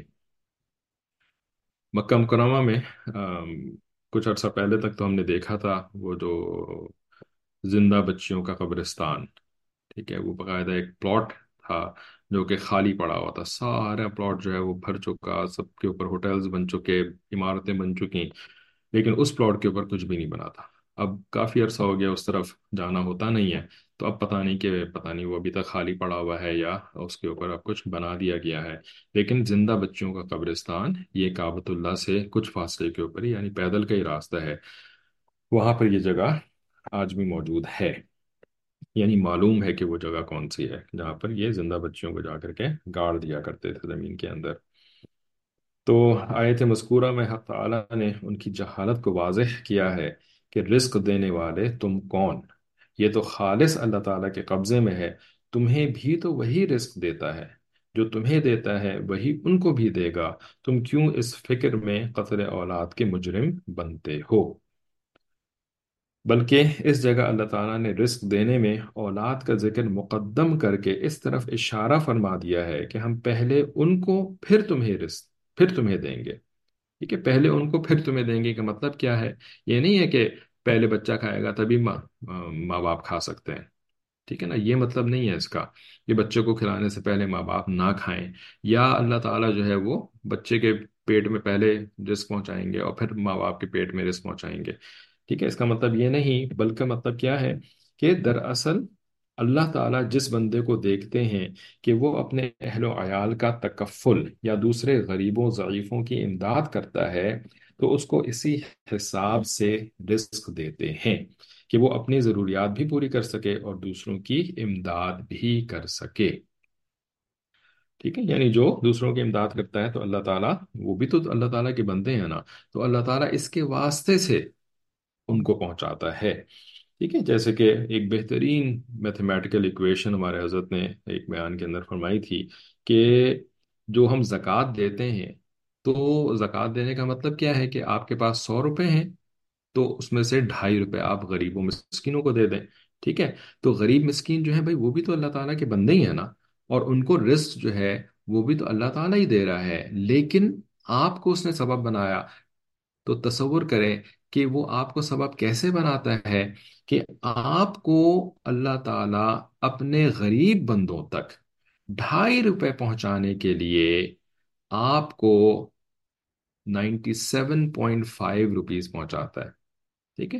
مکہ مکرمہ میں آم، کچھ عرصہ پہلے تک تو ہم نے دیکھا تھا وہ جو زندہ بچیوں کا قبرستان، ٹھیک ہے، وہ باقاعدہ ایک پلاٹ تھا جو کہ خالی پڑا ہوا تھا، سارا پلاٹ جو ہے وہ بھر چکا، سب کے اوپر ہوٹلز بن چکے، عمارتیں بن چکی، لیکن اس پلاٹ کے اوپر کچھ بھی نہیں بنا تھا۔ اب کافی عرصہ ہو گیا اس طرف جانا ہوتا نہیں ہے، تو اب پتہ نہیں کہ پتہ نہیں وہ ابھی تک خالی پڑا ہوا ہے یا اس کے اوپر اب کچھ بنا دیا گیا ہے، لیکن زندہ بچوں کا قبرستان یہ کعبۃ اللہ سے کچھ فاصلے کے اوپر ہی، یعنی پیدل کا ہی راستہ ہے، وہاں پر یہ جگہ آج بھی موجود ہے۔ यानी मालूम है कि वो जगह कौन सी है जहाँ पर ये जिंदा बच्चियों को जा करके गाड़ दिया करते थे ज़मीन के अंदर। तो आयत मज़कूरा में हक़ ताला ने उनकी जहालत को वाज़ेह किया है कि रिस्क देने वाले तुम कौन, ये तो खालिस अल्लाह ताला के कब्ज़े में है। तुम्हें भी तो वही रिस्क देता है, जो तुम्हें देता है वही उनको भी देगा। तुम क्यों इस फिक्र में कत्ल औलाद के मुजरिम बनते हो। बल्कि इस जगह अल्लाह ताला ने रिस्क देने में औलाद का जिक्र मुकद्दम करके इस तरफ इशारा फरमा दिया है कि हम पहले उनको फिर तुम्हें रिस्क फिर तुम्हें देंगे। ठीक है, पहले उनको फिर तुम्हें देंगे का मतलब क्या है? ये नहीं है कि पहले बच्चा खाएगा तभी माँ माँ बाप खा सकते हैं। ठीक है ना, ये मतलब नहीं है इसका। ये बच्चे को खिलाने से पहले माँ बाप ना खाएं, या अल्लाह ताला जो है वो बच्चे के पेट में पहले रिस्क पहुंचाएंगे और फिर माँ बाप के पेट में रिस्क पहुंचाएंगे। ठीक है, इसका मतलब ये नहीं, बल्कि मतलब क्या है कि दरअसल अल्लाह ताला जिस बंदे को देखते हैं कि वो अपने अहलो अयाल का तकफ्फुल या दूसरे गरीबों ज़ईफ़ों की इमदाद करता है, तो उसको इसी हिसाब से रिस्क देते हैं कि वो अपनी ज़रूरियात भी पूरी कर सके और दूसरों की इमदाद भी कर सके। ठीक है, यानी जो दूसरों की इमदाद करता है तो अल्लाह ताला, वो भी तो अल्लाह ताला के बंदे हैं ना, तो अल्लाह ताला इसके वास्ते से उनको पहुंचाता है। ठीक है, जैसे कि एक बेहतरीन मैथमेटिकल इक्वेशन हमारे हजरत ने एक बयान के अंदर फरमाई थी कि जो हम ज़कात देते हैं, तो ज़कात देने का मतलब क्या है कि आपके पास सौ रुपए हैं, तो उसमें से ढाई रुपए आप गरीबों मिस्किनों को दे दें। ठीक है, तो गरीब मिस्कीन जो है भाई, वो भी तो अल्लाह ताला के बंदे ही है ना, और उनको रिस्क जो है वो भी तो अल्लाह ताला ही दे रहा है, लेकिन आपको उसने सबब बनाया। तो तसव्वुर करें कि वो आपको सबब कैसे बनाता है कि आपको अल्लाह ताला अपने गरीब बंदों तक ढाई रुपए पहुंचाने के लिए आपको ninety seven point five rupees पहुंचाता है। ठीक है,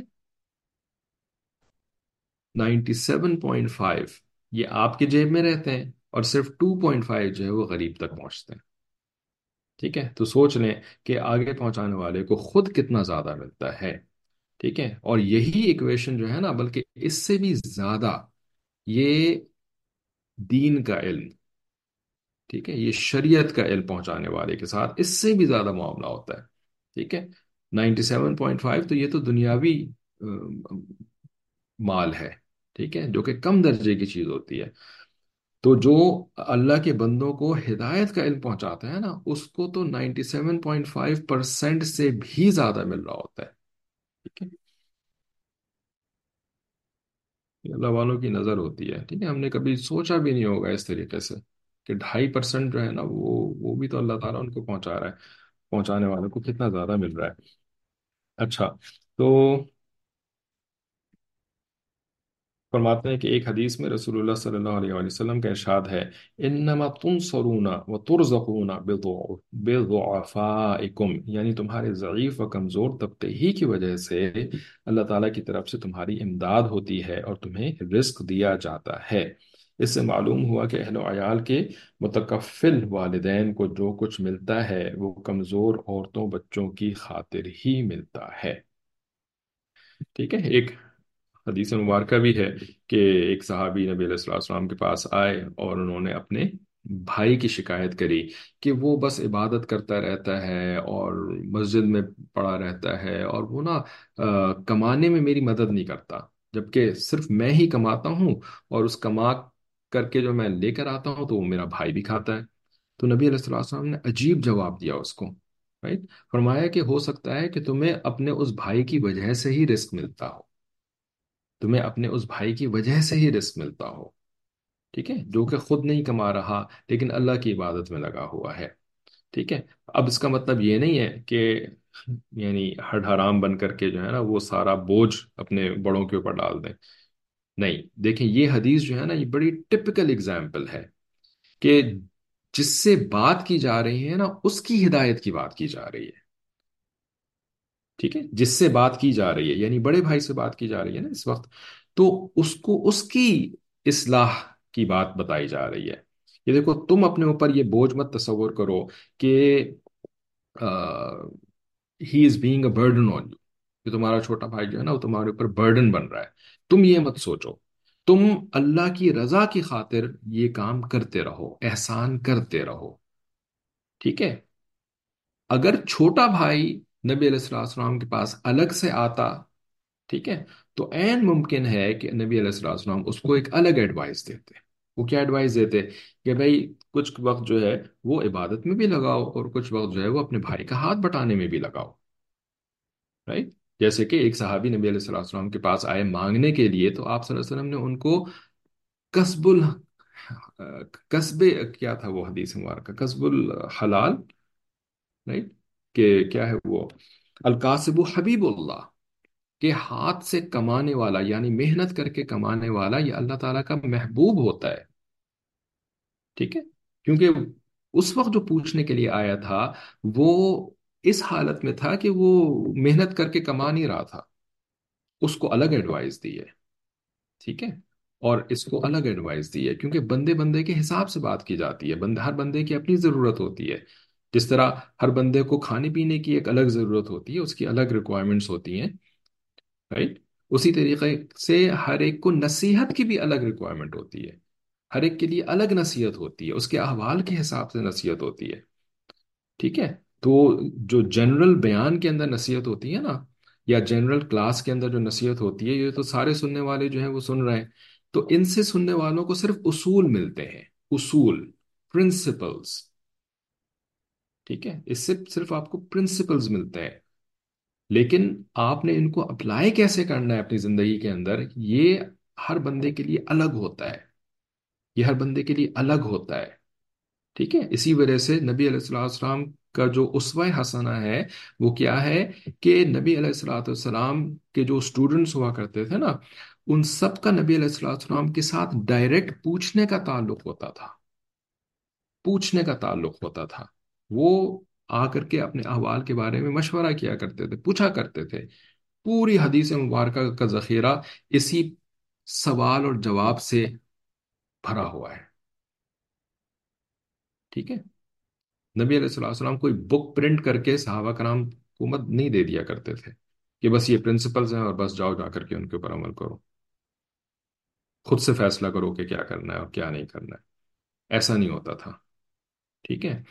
नाइन्टी सेवन पॉइंट फाइव ये आपके जेब में रहते हैं, और सिर्फ टू पॉइंट फाइव जो है वो गरीब तक पहुंचते हैं। ठीक है, तो सोच लें कि आगे पहुंचाने वाले को खुद कितना ज्यादा मिलता है। ठीक है, और यही इक्वेशन जो है ना, बल्कि इससे भी ज्यादा, ये दीन का इल्म, ठीक है, ये शरीयत का इल्म पहुंचाने वाले के साथ इससे भी ज्यादा मामला होता है। ठीक है, नाइन्टी सेवन पॉइंट फाइव तो ये तो दुनियावी अ, माल है, ठीक है, जो कि कम दर्जे की चीज होती है। तो जो अल्लाह के बंदों को हिदायत का इल्म पहुंचाता है ना, उसको तो ninety seven point five percent से भी ज्यादा मिल रहा होता है। ठीक है, ये अल्लाह वालों की नजर होती है। ठीक है, हमने कभी सोचा भी नहीं होगा इस तरीके से कि ढाई परसेंट जो है ना, वो वो भी तो अल्लाह ताला उनको पहुंचा रहा है, पहुंचाने वालों को कितना ज्यादा मिल रहा है। अच्छा, तो फरमाते हैं कि एक हदीस में रसूलुल्लाह सल्लल्लाहु अलैहि वसल्लम का इरशाद है, इन्नमा तुनसरूना व तुरज़क़ूना बिदुअफ़ाइकुम, यानी तुम्हारे ज़ईफ़ व कमज़ोर तबके ही की वजह से अल्लाह ताला की तरफ से तुम्हारी इमदाद होती है और तुम्हें रिस्क दिया जाता है। इससे मालूम हुआ कि अहलो अयाल के मुतकफ़िल वालिदैन को जो कुछ मिलता है वो कमज़ोर औरतों बच्चों की खातिर ही मिलता है। ठीक है, एक हदीस मुबारक भी है कि एक सहाबी नबी अलैहिस्सलाम के पास आए और उन्होंने अपने भाई की शिकायत करी कि वो बस इबादत करता रहता है और मस्जिद में पड़ा रहता है, और वो ना अ, कमाने में मेरी मदद नहीं करता, जबकि सिर्फ मैं ही कमाता हूँ, और उस कमा करके जो मैं लेकर आता हूँ तो वो मेरा भाई भी खाता है। तो नबी अलैहिस्सलाम ने अजीब जवाब दिया उसको। राइट, फरमाया कि हो सकता है कि तुम्हें अपने उस भाई की वजह से ही रिस्क मिलता हो, तुम्हें अपने उस भाई की वजह से ही रिस्क मिलता हो। ठीक है, जो कि खुद नहीं कमा रहा लेकिन अल्लाह की इबादत में लगा हुआ है। ठीक है, अब इसका मतलब ये नहीं है कि यानी हर हराम बन करके जो है ना वो सारा बोझ अपने बड़ों के ऊपर डाल दें। नहीं, देखें, ये हदीस जो है ना, ये बड़ी टिपिकल एग्जाम्पल है कि जिससे बात की जा रही है ना, उसकी हिदायत की बात की जा रही है। ठीक है, जिससे बात की जा रही है यानी बड़े भाई से बात की जा रही है ना इस वक्त, तो उसको उसकी इस्लाह की बात बताई जा रही है। ये देखो, तुम अपने ऊपर ये बोझ मत तस्वुर करो कि he is being a burden on you, कि तुम्हारा छोटा भाई जो है ना वो तुम्हारे ऊपर बर्डन बन रहा है। तुम ये मत सोचो। تم اللہ کی رضا کی خاطر یہ کام کرتے رہو، احسان کرتے رہو، ٹھیک ہے؟ اگر چھوٹا بھائی نبی علیہ الصلوۃ والسلام کے پاس الگ سے آتا، ٹھیک ہے، تو عین ممکن ہے کہ نبی علیہ الصلوۃ والسلام اس کو ایک الگ ایڈوائس دیتے۔ وہ کیا ایڈوائس دیتے؟ کہ بھائی کچھ وقت جو ہے وہ عبادت میں بھی لگاؤ، اور کچھ وقت جو ہے وہ اپنے بھائی کا ہاتھ بٹانے میں بھی لگاؤ، رائٹ؟ جیسے کہ ایک صحابی نبی علیہ الصلوۃ والسلام کے پاس آئے مانگنے کے لیے، تو آپ صلی اللہ علیہ وسلم نے ان کو کسب ال کسب کیا تھا وہ حدیث مبارکہ، کسب الحلال، رائٹ؟ کہ کیا ہے وہ، القاسب حبیب اللہ، کہ ہاتھ سے کمانے والا یعنی محنت کر کے کمانے والا یہ اللہ تعالیٰ کا محبوب ہوتا ہے، ٹھیک ہے؟ کیونکہ اس وقت جو پوچھنے کے لیے آیا تھا وہ اس حالت میں تھا کہ وہ محنت کر کے کما نہیں رہا تھا، اس کو الگ ایڈوائس دی ہے، ٹھیک ہے؟ اور اس کو الگ ایڈوائس دی ہے کیونکہ بندے بندے کے حساب سے بات کی جاتی ہے، بندے ہر بندے کی اپنی ضرورت ہوتی ہے، جس طرح ہر بندے کو کھانے پینے کی ایک الگ ضرورت ہوتی ہے، اس کی الگ ریکوائرمنٹس ہوتی ہیں، رائٹ؟ اسی طریقے سے ہر ایک کو نصیحت کی بھی الگ ریکوائرمنٹ ہوتی ہے، ہر ایک کے لیے الگ نصیحت ہوتی ہے، اس کے احوال کے حساب سے نصیحت ہوتی ہے، ٹھیک ہے؟ تو جو جنرل بیان کے اندر نصیحت ہوتی ہے نا، یا جنرل کلاس کے اندر جو نصیحت ہوتی ہے، یہ تو سارے سننے والے جو ہیں وہ سن رہے ہیں، تو ان سے سننے والوں کو صرف اصول ملتے ہیں، اصول، پرنسپلز، ٹھیک ہے؟ اس سے صرف آپ کو پرنسپلز ملتے ہیں، لیکن آپ نے ان کو اپلائی کیسے کرنا ہے اپنی زندگی کے اندر، یہ ہر بندے کے لیے الگ ہوتا ہے، یہ ہر بندے کے لیے الگ ہوتا ہے، ٹھیک ہے؟ اسی وجہ سے نبی علیہ الصلوۃ والسلام کا جو اسوہ حسنہ ہے وہ کیا ہے، کہ نبی علیہ الصلوۃ والسلام کے جو اسٹوڈنٹس ہوا کرتے تھے نا، ان سب کا نبی علیہ الصلوۃ والسلام کے ساتھ ڈائریکٹ پوچھنے کا تعلق ہوتا تھا، پوچھنے کا تعلق ہوتا تھا، وہ آ کر کے اپنے احوال کے بارے میں مشورہ کیا کرتے تھے، پوچھا کرتے تھے۔ پوری حدیث مبارکہ کا ذخیرہ اسی سوال اور جواب سے بھرا ہوا ہے، ٹھیک ہے؟ نبی علیہ الصلوۃ والسلام کوئی بک پرنٹ کر کے صحابہ کرام کو مت نہیں دے دیا کرتے تھے کہ بس یہ پرنسپلز ہیں اور بس جاؤ جا کر کے ان کے اوپر عمل کرو، خود سے فیصلہ کرو کہ کیا کرنا ہے اور کیا نہیں کرنا ہے، ایسا نہیں ہوتا تھا، ٹھیک ہے؟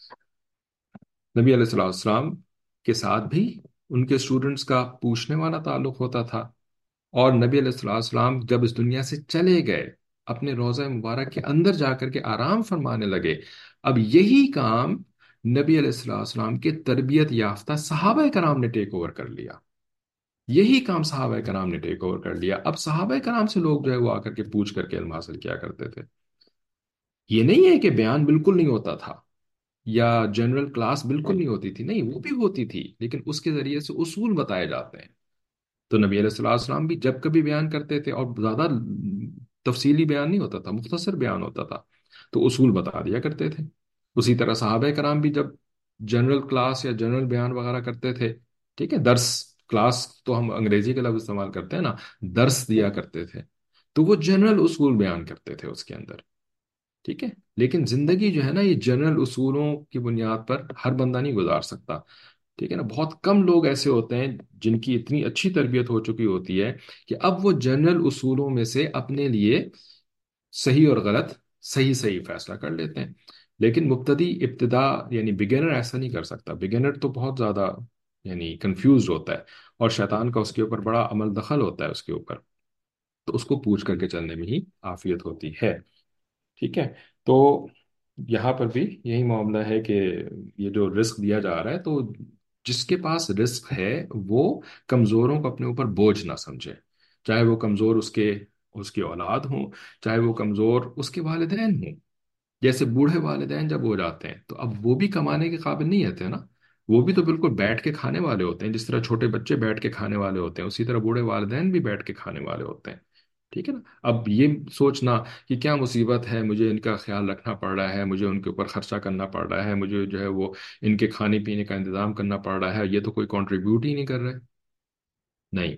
نبی علیہ الصلوۃ والسلام کے ساتھ بھی ان کے اسٹوڈنٹس کا پوچھنے والا تعلق ہوتا تھا، اور نبی علیہ الصلوۃ والسلام جب اس دنیا سے چلے گئے، اپنے روضہ مبارک کے اندر جا کر کے آرام فرمانے لگے، اب یہی کام نبی علیہ الصلوۃ والسلام کے تربیت یافتہ صحابہ کرام نے ٹیک اوور کر لیا، یہی کام صحابہ کرام نے ٹیک اوور کر لیا۔ اب صحابہ کرام سے لوگ جو ہے وہ آ کر کے پوچھ کر کے علم حاصل کیا کرتے تھے، یہ نہیں ہے کہ بیان بالکل نہیں ہوتا تھا یا جنرل کلاس بالکل نہیں ہوتی تھی، نہیں، وہ بھی ہوتی تھی، لیکن اس کے ذریعے سے اصول بتائے جاتے ہیں۔ تو نبی علیہ الصلوۃ والسلام بھی جب کبھی بیان کرتے تھے، اور زیادہ تفصیلی بیان نہیں ہوتا تھا، مختصر بیان ہوتا تھا، تو اصول بتا دیا کرتے تھے۔ اسی طرح صحابہ کرام بھی جب جنرل کلاس یا جنرل بیان وغیرہ کرتے تھے، ٹھیک ہے، درس، کلاس تو ہم انگریزی کا لفظ استعمال کرتے ہیں نا، درس دیا کرتے تھے، تو وہ جنرل اصول بیان کرتے تھے اس کے اندر، ٹھیک ہے؟ لیکن زندگی جو ہے نا، یہ جنرل اصولوں کی بنیاد پر ہر بندہ نہیں گزار سکتا، ٹھیک ہے نا؟ بہت کم لوگ ایسے ہوتے ہیں جن کی اتنی اچھی تربیت ہو چکی ہوتی ہے کہ اب وہ جنرل اصولوں میں سے اپنے لیے صحیح اور غلط، صحیح صحیح فیصلہ کر لیتے ہیں، لیکن مبتدی، ابتدا یعنی بگنر ایسا نہیں کر سکتا، بگنر تو بہت زیادہ یعنی کنفیوزڈ ہوتا ہے، اور شیطان کا اس کے اوپر بڑا عمل دخل ہوتا ہے اس کے اوپر، تو اس کو پوچھ کر کے چلنے میں ہی عافیت ہوتی ہے، ٹھیک ہے؟ تو یہاں پر بھی یہی معاملہ ہے کہ یہ جو رزق دیا جا رہا ہے، تو جس کے پاس رزق ہے وہ کمزوروں کو اپنے اوپر بوجھ نہ سمجھے، چاہے وہ کمزور اس کے اس کی اولاد ہوں، چاہے وہ کمزور اس کے والدین ہوں۔ جیسے بوڑھے والدین جب ہو جاتے ہیں تو اب وہ بھی کمانے کے قابل نہیں رہتے نا، وہ بھی تو بالکل بیٹھ کے کھانے والے ہوتے ہیں، جس طرح چھوٹے بچے بیٹھ کے کھانے والے ہوتے ہیں، اسی طرح بوڑھے والدین بھی بیٹھ کے کھانے والے ہوتے ہیں، ٹھیک ہے نا؟ اب یہ سوچنا کہ کیا مصیبت ہے، مجھے ان کا خیال رکھنا پڑ رہا ہے، مجھے ان کے اوپر خرچہ کرنا پڑ رہا ہے، مجھے جو ہے وہ ان کے کھانے پینے کا انتظام کرنا پڑ رہا ہے، یہ تو کوئی کنٹریبیوٹ ہی نہیں کر رہے، نہیں،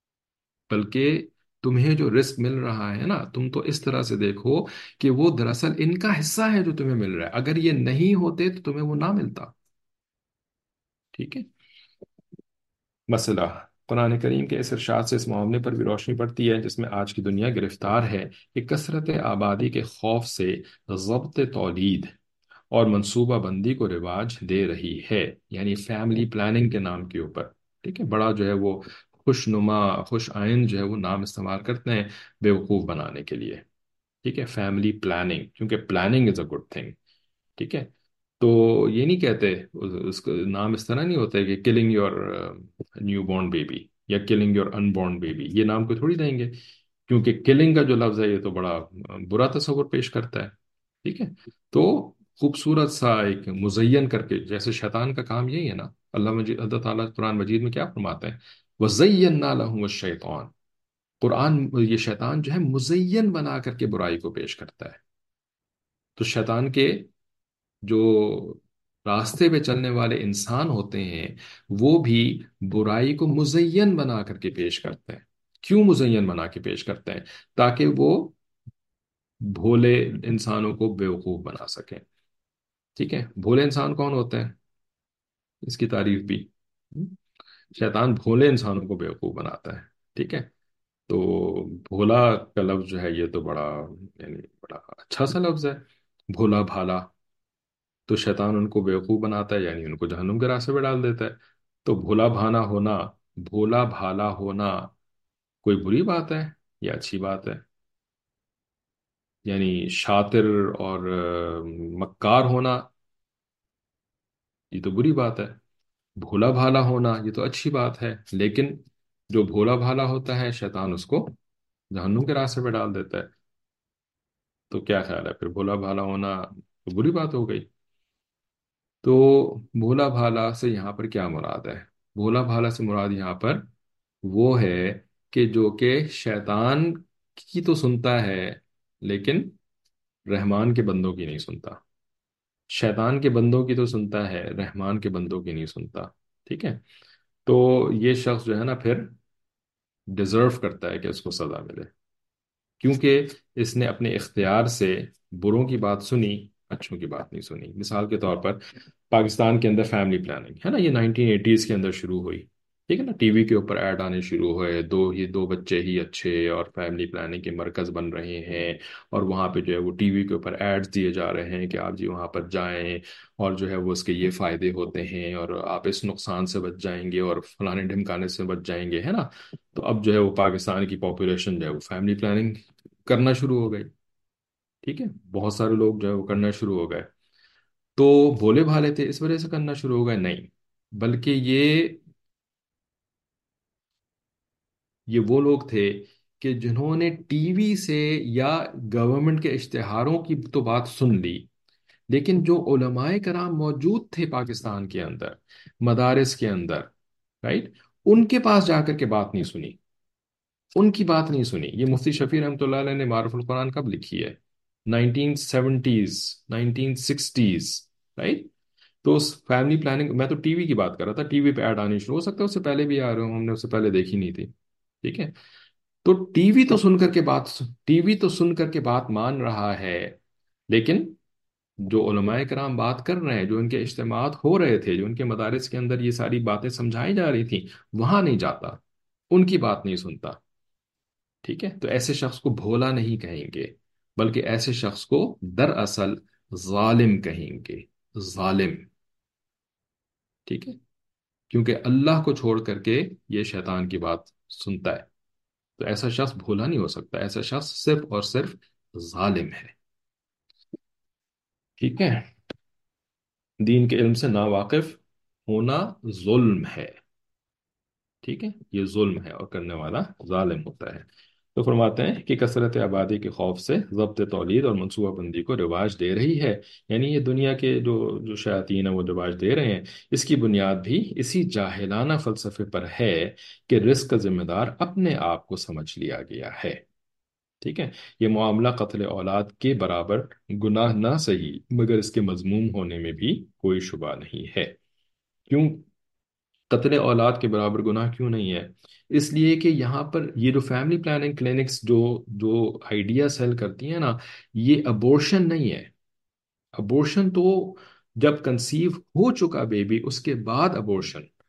بلکہ تمہیں جو رزق مل رہا ہے نا، تم تو اس طرح سے دیکھو کہ وہ دراصل ان کا حصہ ہے جو تمہیں مل رہا ہے، اگر یہ نہیں ہوتے تو تمہیں وہ نہ ملتا، ٹھیک ہے؟ مسئلہ قرآن کریم کے اس ارشاد سے اس معاملے پر بھی روشنی پڑتی ہے جس میں آج کی دنیا گرفتار ہے کہ کثرت آبادی کے خوف سے ضبط تولید اور منصوبہ بندی کو رواج دے رہی ہے، یعنی فیملی پلاننگ کے نام کے اوپر، ٹھیک ہے، بڑا جو ہے وہ خوش نما خوش آئند جو ہے وہ نام استعمال کرتے ہیں بیوقوف بنانے کے لیے، ٹھیک ہے، فیملی پلاننگ، کیونکہ planning is a good thing, ٹھیک ہے، تو یہ نہیں کہتے، اس اس کا نام اس طرح نہیں ہوتا ہے کہ killing your new born baby یا killing your unborn baby, یہ نام کو تھوڑی دیں گے، کیونکہ کلنگ کا جو لفظ ہے یہ تو بڑا آ، برا تصور پیش کرتا ہے، ٹھیک ہے، تو خوبصورت سا ایک مزین کر کے، جیسے شیطان کا کام یہی ہے نا، اللہ مجید اللہ تعالیٰ قرآن مجید میں کیا فرماتے ہیں، وَزَيَّنَّا لَهُمُ الشَّيْطَانُ، قرآن یہ شیطان جو ہے مزین بنا کر کے برائی کو پیش کرتا ہے، تو شیطان کے جو راستے پہ چلنے والے انسان ہوتے ہیں وہ بھی برائی کو مزین بنا کر کے پیش کرتے ہیں، کیوں مزین بنا کے پیش کرتے ہیں؟ تاکہ وہ بھولے انسانوں کو بیوقوف بنا سکیں، ٹھیک ہے، بھولے انسان کون ہوتے ہیں، اس کی تعریف بھی، شیطان بھولے انسانوں کو بیوقوف بناتا ہے، ٹھیک ہے، تو بھولا کا لفظ جو ہے یہ تو بڑا، یعنی بڑا اچھا سا لفظ ہے، بھولا بھالا، تو شیطان ان کو بیوقوف بناتا ہے، یعنی ان کو جہنم کے راستے پہ ڈال دیتا ہے، تو بھولا بھانا ہونا، بھولا بھالا ہونا کوئی بری بات ہے یا اچھی بات ہے؟ یعنی شاطر اور آ، مکار ہونا یہ تو بری بات ہے، بھولا بھالا ہونا یہ تو اچھی بات ہے، لیکن جو بھولا بھالا ہوتا ہے شیطان اس کو جہنم کے راستے پہ ڈال دیتا ہے، تو کیا خیال ہے پھر بھولا بھالا ہونا تو بری بات ہو گئی؟ تو بھولا بھالا سے یہاں پر کیا مراد ہے؟ بھولا بھالا سے مراد یہاں پر وہ ہے کہ جو کہ شیطان کی تو سنتا ہے لیکن رحمان کے بندوں کی نہیں سنتا، شیطان کے بندوں کی تو سنتا ہے، رحمان کے بندوں کی نہیں سنتا، ٹھیک ہے، تو یہ شخص جو ہے نا پھر ڈیزرو کرتا ہے کہ اس کو سزا ملے، کیونکہ اس نے اپنے اختیار سے بروں کی بات سنی، اچھوں کی بات نہیں سنی۔ مثال کے طور پر پاکستان کے اندر فیملی پلاننگ ہے نا، یہ نائنٹین ایٹیز کے اندر شروع ہوئی، ٹھیک ہے نا، ٹی وی کے اوپر ایڈ آنے شروع ہوئے، دو ہی دو بچے ہی اچھے اور فیملی پلاننگ کے مرکز بن رہے ہیں، اور وہاں پہ جو ہے وہ ٹی وی کے اوپر ایڈز دیے جا رہے ہیں کہ آپ جی وہاں پر جائیں اور جو ہے وہ اس کے یہ فائدے ہوتے ہیں اور آپ اس نقصان سے بچ جائیں گے اور فلانے ڈھمکانے سے بچ جائیں گے، ہے نا، تو اب جو ہے وہ پاکستان کی پاپولیشن جو ہے وہ فیملی پلاننگ کرنا شروع ہو گئی، ٹھیک ہے، بہت سارے لوگ جو ہے وہ کرنا شروع ہو گئے، تو بھولے بھالے تھے اس وجہ سے کرنا شروع ہو گئے؟ نہیں، بلکہ یہ یہ وہ لوگ تھے کہ جنہوں نے ٹی وی سے یا گورنمنٹ کے اشتہاروں کی تو بات سن لی، لیکن جو علماء کرام موجود تھے پاکستان کے اندر مدارس کے اندر، رائٹ، ان کے پاس جا کر کے بات نہیں سنی، ان کی بات نہیں سنی۔ یہ مفتی شفیع رحمۃ اللہ علیہ نے معرف القرآن کب لکھی ہے؟ Nineteen seventies, nineteen sixties, right, تو اس فیملی پلاننگ، میں تو ٹی وی کی بات کر رہا تھا، ٹی وی پہ ایڈ آنی شروع، ہو سکتا ہے اس سے پہلے بھی آ رہے ہوں، ہم نے اس سے پہلے دیکھی نہیں تھی، ٹھیک ہے، تو ٹی وی تو سن کر کے بات ٹی وی تو سن کر کے بات مان رہا ہے، لیکن جو علماء کرام بات کر رہے ہیں، جو ان کے اجتماعات ہو رہے تھے، جو ان کے مدارس کے اندر یہ ساری باتیں سمجھائی جا رہی تھیں، وہاں نہیں جاتا، ان کی بات نہیں سنتا، ٹھیک ہے، تو ایسے شخص کو بھولا نہیں کہیں گے، بلکہ ایسے شخص کو دراصل ظالم کہیں گے، ظالم، ٹھیک ہے، کیونکہ اللہ کو چھوڑ کر کے یہ شیطان کی بات سنتا ہے، تو ایسا شخص بھولا نہیں ہو سکتا، ایسا شخص صرف اور صرف ظالم ہے، ٹھیک ہے، دین کے علم سے ناواقف ہونا ظلم ہے، ٹھیک ہے، یہ ظلم ہے اور کرنے والا ظالم ہوتا ہے۔ تو فرماتے ہیں کہ کثرت آبادی کے خوف سے ضبط تولید اور منصوبہ بندی کو رواج دے رہی ہے، یعنی یہ دنیا کے جو جو شیاطین ہیں وہ رواج دے رہے ہیں، اس کی بنیاد بھی اسی جاہلانہ فلسفے پر ہے کہ رزق کا ذمہ دار اپنے آپ کو سمجھ لیا گیا ہے، ٹھیک ہے، یہ معاملہ قتل اولاد کے برابر گناہ نہ صحیح مگر اس کے مذموم ہونے میں بھی کوئی شبہ نہیں ہے۔ کیوں قتل اولاد کے برابر گناہ کیوں نہیں ہے؟ اس لیے کہ یہاں پر یہ جو فیملی پلاننگ کلینکس جو جو آئیڈیا سیل کرتی ہیں نا، یہ ابورشن نہیں ہے، ابورشن تو جب کنسیو ہو چکا بیبی اس کے بعد ابورشن،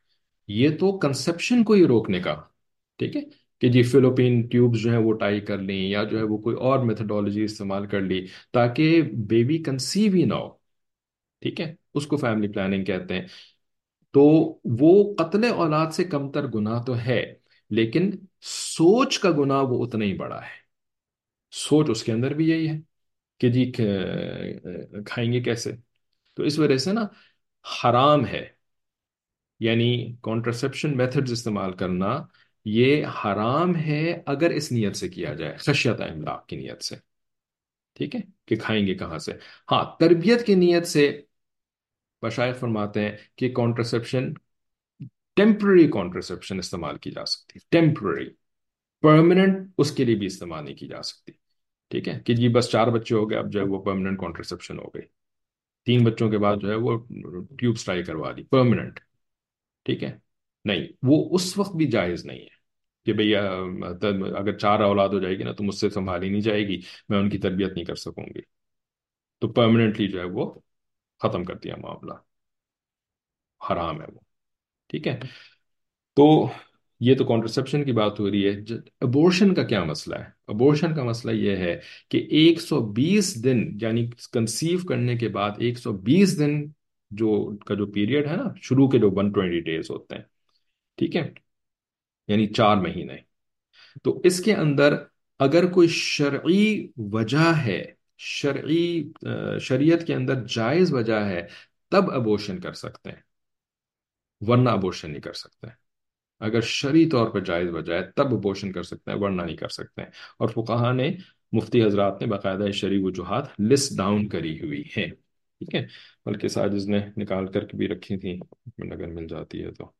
یہ تو کنسپشن کو ہی روکنے کا، ٹھیک ہے، کہ جی فلوپین ٹیوبز جو ہے وہ ٹائی کر لیں، یا جو ہے وہ کوئی اور میتھڈولوجی استعمال کر لی تاکہ بیبی کنسیو ہی نہ ہو، ٹھیک ہے، اس کو فیملی پلاننگ کہتے ہیں۔ تو وہ قتل اولاد سے کمتر گناہ تو ہے، لیکن سوچ کا گناہ وہ اتنا ہی بڑا ہے۔ سوچ اس کے اندر بھی یہی ہے کہ جی کھ- کھائیں گے کیسے، تو اس وجہ سے نا حرام ہے، یعنی کانٹرسپشن میتھڈز استعمال کرنا یہ حرام ہے اگر اس نیت سے کیا جائے، خشیت املاک کی نیت سے، ٹھیک ہے، کہ کھائیں گے کہاں سے۔ ہاں، تربیت کی نیت سے مشائخ فرماتے ہیں کہ کانٹرسپشن، ٹیمپرری کانٹرسپشن استعمال کی جا سکتی ہے، ٹیمپرری، پرماننٹ اس کے لیے بھی استعمال نہیں کی جا سکتی، ٹھیک ہے، کہ جی بس چار بچے ہو گئے اب جو ہے وہ پرماننٹ کانٹرسپشن ہو گئی، تین بچوں کے بعد جو ہے وہ ٹیوب ٹرائی کروا دی پرماننٹ، ٹھیک ہے، نہیں، وہ اس وقت بھی جائز نہیں ہے کہ بھئی آ، اگر چار اولاد ہو جائے گی نا تو مجھ سے سنبھالی نہیں جائے گی، میں ان کی تربیت نہیں کر سکوں گی، تو پرماننٹلی جو ہے وہ ختم کر دیا معاملہ، حرام ہے وہ، ٹھیک ہے۔ تو یہ تو کانٹرسپشن کی بات ہو رہی ہے، ابورشن کا کیا مسئلہ ہے؟ ابورشن کا مسئلہ یہ ہے کہ ایک سو بیس دن، یعنی کنسیو کرنے کے بعد ایک سو بیس دن جو کا جو پیریڈ ہے نا، شروع کے جو ون ٹوینٹی ڈیز ہوتے ہیں، ٹھیک ہے، یعنی چار مہینے، تو اس کے اندر اگر کوئی شرعی وجہ ہے، شرعی آ، شریعت کے اندر جائز وجہ ہے، تب ابورشن کر سکتے ہیں، ورنہ ابورشن نہیں کر سکتے۔ اگر شرعی طور پر جائز وجہ ہے تب ابورشن کر سکتے ہیں، ورنہ نہیں کر سکتے ہیں، اور فقہا نے، مفتی حضرات نے باقاعدہ شرعی وجوہات لسٹ ڈاؤن کری ہوئی ہیں، ٹھیک ہے، بلکہ ساجز نے نکال کر کے بھی رکھی تھیں، اگر مل جاتی ہے تو۔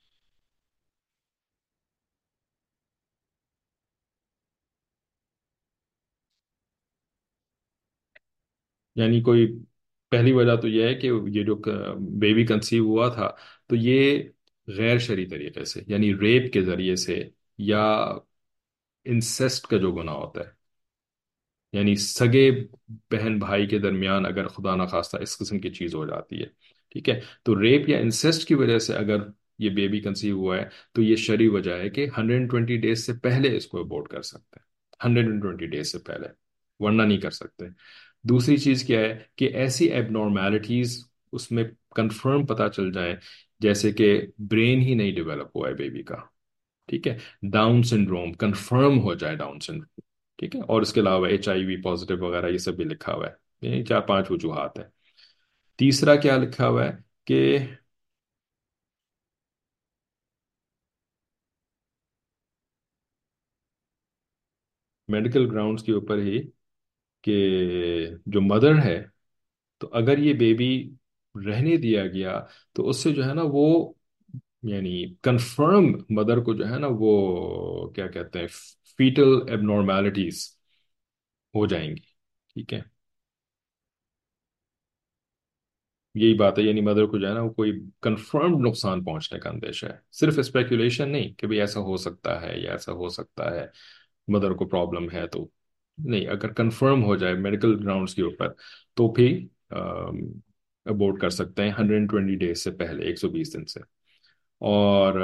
یعنی کوئی پہلی وجہ تو یہ ہے کہ یہ جو بیبی کنسیو ہوا تھا تو یہ غیر شرعی طریقے سے، یعنی ریپ کے ذریعے سے، یا انسیسٹ کا جو گناہ ہوتا ہے، یعنی سگے بہن بھائی کے درمیان اگر خدا نخواستہ اس قسم کی چیز ہو جاتی ہے، ٹھیک ہے، تو ریپ یا انسیسٹ کی وجہ سے اگر یہ بیبی کنسیو ہوا ہے تو یہ شرعی وجہ ہے کہ ہنڈریڈ اینڈ ٹوینٹی ڈیز سے پہلے اس کو ابورٹ کر سکتے ہیں، ہنڈریڈ اینڈ ٹوینٹی ڈیز سے پہلے، ورنہ نہیں کر سکتے۔ دوسری چیز کیا ہے کہ ایسی ایب نارمیلٹیز اس میں کنفرم پتہ چل جائیں، جیسے کہ برین ہی نہیں ڈیولپ ہوا ہے بیبی کا، ٹھیک ہے، ڈاؤن سنڈروم کنفرم ہو جائے، ڈاؤن سنڈروم، ٹھیک ہے، اور اس کے علاوہ ایچ آئی وی پازیٹیو وغیرہ یہ سب بھی لکھا ہوا ہے، یہ چار پانچ وجوہات ہیں۔ تیسرا کیا لکھا ہوا ہے کہ میڈیکل گراؤنڈز کے اوپر ہی کہ جو مدر ہے، تو اگر یہ بیبی رہنے دیا گیا تو اس سے جو ہے نا وہ، یعنی کنفرم مدر کو جو ہے نا وہ کیا کہتے ہیں، فیٹل ایب نارمیلٹیز ہو جائیں گی، ٹھیک ہے، یہی بات ہے، یعنی مدر کو جو ہے نا وہ کوئی کنفرم نقصان پہنچنے کا اندیشہ ہے، صرف اسپیکولیشن نہیں کہ بھی ایسا ہو سکتا ہے یا ایسا ہو سکتا ہے، مدر کو پرابلم ہے تو نہیں، اگر کنفرم ہو جائے میڈیکل گراؤنڈز کے اوپر تو پھر ابورٹ کر سکتے ہیں ہنڈریڈ اینڈ ٹوینٹی ڈیز سے پہلے، ایک سو بیس دن سے۔ اور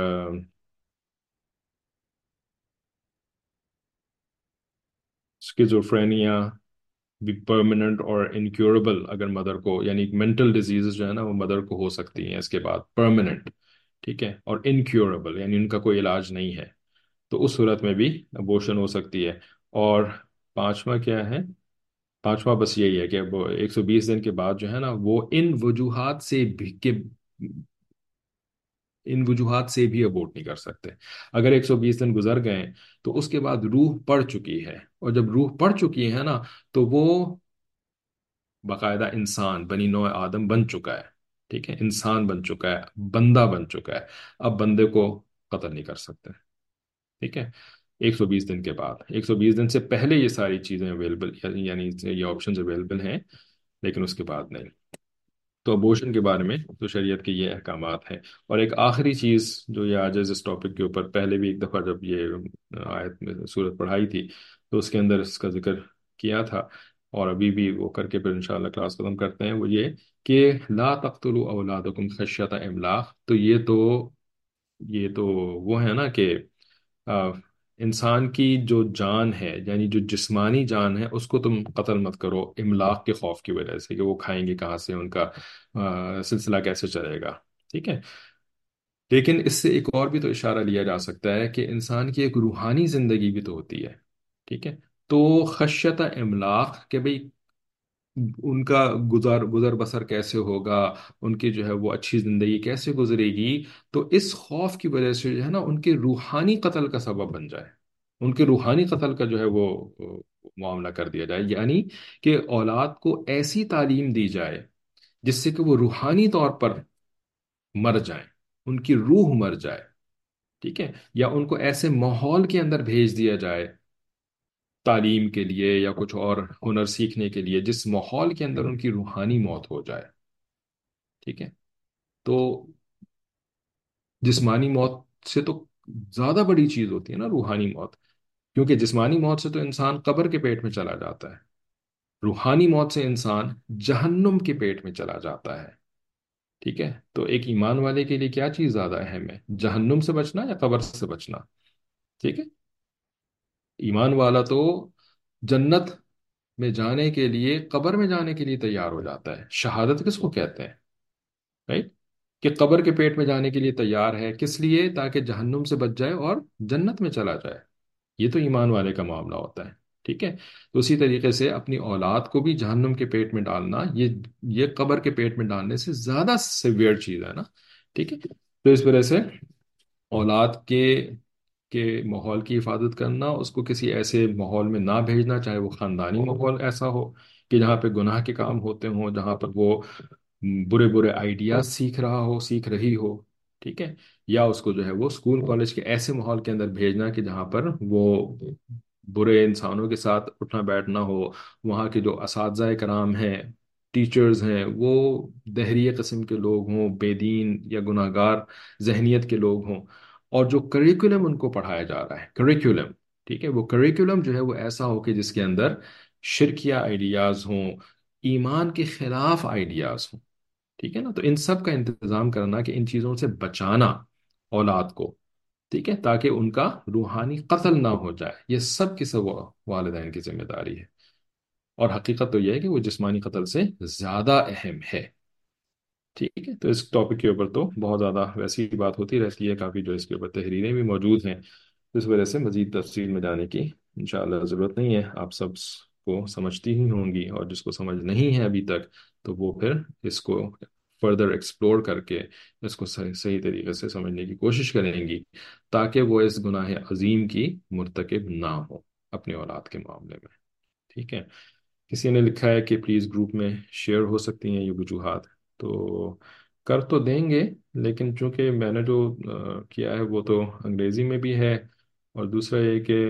اسکیزوفرینیا بھی پرماننٹ اور انکیوربل، اگر مدر کو، یعنی مینٹل ڈیزیز جو ہے نا وہ مدر کو ہو سکتی ہیں اس کے بعد پرماننٹ، ٹھیک ہے، اور انکیوربل یعنی ان کا کوئی علاج نہیں ہے، تو اس صورت میں بھی ابورشن ہو سکتی ہے۔ اور پانچواں کیا ہے؟ پانچواں بس یہی ہے کہ وہ ایک سو بیس دن کے بعد جو ہے نا وہ ان وجوہات سے بھی کہ ان وجوہات سے بھی ابورٹ نہیں کر سکتے۔ اگر ایک سو بیس دن گزر گئے تو اس کے بعد روح پڑ چکی ہے، اور جب روح پڑ چکی ہے نا تو وہ باقاعدہ انسان، بنی نوع آدم بن چکا ہے، ٹھیک ہے، انسان بن چکا ہے، بندہ بن چکا ہے، اب بندے کو قتل نہیں کر سکتے، ٹھیک ہے، ایک سو بیس دن کے بعد، ایک سو بیس دن سے پہلے یہ ساری چیزیں اویلیبل، یعنی یہ آپشنز اویلیبل ہیں، لیکن اس کے بعد نہیں۔ تو ابورشن کے بارے میں تو شریعت کے یہ احکامات ہیں۔ اور ایک آخری چیز جو یہ آج اس ٹاپک کے اوپر پہلے بھی ایک دفعہ جب یہ آیت میں صورت پڑھائی تھی تو اس کے اندر اس کا ذکر کیا تھا، اور ابھی بھی وہ کر کے پھر انشاءاللہ کلاس ختم کرتے ہیں، وہ یہ کہ لا تقتلوا اولادکم خشیۃ املاق، تو یہ تو یہ تو وہ ہے نا کہ آ، انسان کی جو جان ہے، یعنی جو جسمانی جان ہے، اس کو تم قتل مت کرو املاق کے خوف کی وجہ سے کہ وہ کھائیں گے کہاں سے، ان کا آ، سلسلہ کیسے چلے گا، ٹھیک ہے؟ لیکن اس سے ایک اور بھی تو اشارہ لیا جا سکتا ہے کہ انسان کی ایک روحانی زندگی بھی تو ہوتی ہے، ٹھیک ہے؟ تو خشیت املاق کہ بھئی ان کا گزار گزر بسر کیسے ہوگا، ان کی جو ہے وہ اچھی زندگی کیسے گزرے گی، تو اس خوف کی وجہ سے جو ہے نا ان کے روحانی قتل کا سبب بن جائے، ان کے روحانی قتل کا جو ہے وہ وہ معاملہ کر دیا جائے، یعنی کہ اولاد کو ایسی تعلیم دی جائے جس سے کہ وہ روحانی طور پر مر جائیں، ان کی روح مر جائے، ٹھیک ہے؟ یا ان کو ایسے ماحول کے اندر بھیج دیا جائے تعلیم کے لیے یا کچھ اور ہنر سیکھنے کے لیے جس ماحول کے اندر ان کی روحانی موت ہو جائے، ٹھیک ہے؟ تو جسمانی موت سے تو زیادہ بڑی چیز ہوتی ہے نا روحانی موت، کیونکہ جسمانی موت سے تو انسان قبر کے پیٹ میں چلا جاتا ہے، روحانی موت سے انسان جہنم کے پیٹ میں چلا جاتا ہے، ٹھیک ہے؟ تو ایک ایمان والے کے لیے کیا چیز زیادہ اہم ہے، جہنم سے بچنا یا قبر سے بچنا؟ ٹھیک ہے؟ ایمان والا تو جنت میں جانے کے لیے قبر میں جانے کے لیے تیار ہو جاتا ہے، شہادت کس کو کہتے ہیں، رائٹ؟ کہ قبر کے پیٹ میں جانے کے لیے تیار ہے، کس لیے؟ تاکہ جہنم سے بچ جائے اور جنت میں چلا جائے، یہ تو ایمان والے کا معاملہ ہوتا ہے، ٹھیک ہے؟ تو اسی طریقے سے اپنی اولاد کو بھی جہنم کے پیٹ میں ڈالنا، یہ یہ قبر کے پیٹ میں ڈالنے سے زیادہ سیویئر چیز ہے نا، ٹھیک ہے؟ تو اس وجہ سے اولاد کے کے ماحول کی حفاظت کرنا، اس کو کسی ایسے ماحول میں نہ بھیجنا، چاہے وہ خاندانی ماحول ایسا ہو کہ جہاں پہ گناہ کے کام ہوتے ہوں، جہاں پر وہ برے برے آئیڈیاز سیکھ رہا ہو، سیکھ رہی ہو، ٹھیک ہے؟ یا اس کو جو ہے وہ اسکول کالج کے ایسے ماحول کے اندر بھیجنا کہ جہاں پر وہ برے انسانوں کے ساتھ اٹھنا بیٹھنا ہو، وہاں کے جو اساتذہ کرام ہیں، ٹیچرز ہیں، وہ دہریے قسم کے لوگ ہوں، بے دین یا گناہ گار ذہنیت کے لوگ ہوں، اور جو کریکولم ان کو پڑھایا جا رہا ہے، کریکولم، ٹھیک ہے، وہ کریکولم جو ہے وہ ایسا ہو کہ جس کے اندر شرکیہ آئیڈیاز ہوں، ایمان کے خلاف آئیڈیاز ہوں، ٹھیک ہے نا؟ تو ان سب کا انتظام کرنا کہ ان چیزوں سے بچانا اولاد کو، ٹھیک ہے، تاکہ ان کا روحانی قتل نہ ہو جائے، یہ سب کی سب والدین کی ذمہ داری ہے، اور حقیقت تو یہ ہے کہ وہ جسمانی قتل سے زیادہ اہم ہے، ٹھیک ہے؟ تو اس ٹاپک کے اوپر تو بہت زیادہ ویسی بات ہوتی رہتی ہے، کافی جو اس کے اوپر تحریریں بھی موجود ہیں، اس وجہ سے مزید تفصیل میں جانے کی انشاءاللہ ضرورت نہیں ہے، آپ سب کو سمجھتی ہی ہوں گی، اور جس کو سمجھ نہیں ہے ابھی تک تو وہ پھر اس کو فردر ایکسپلور کر کے اس کو صحیح صحیح طریقے سے سمجھنے کی کوشش کریں گی، تاکہ وہ اس گناہ عظیم کی مرتکب نہ ہو اپنے اولاد کے معاملے میں، ٹھیک ہے؟ کسی نے لکھا ہے کہ پلیز گروپ میں شیئر ہو سکتی ہیں یہ وجوہات، تو کر تو دیں گے، لیکن چونکہ میں نے جو آ، کیا ہے وہ تو انگریزی میں بھی ہے، اور دوسرا یہ کہ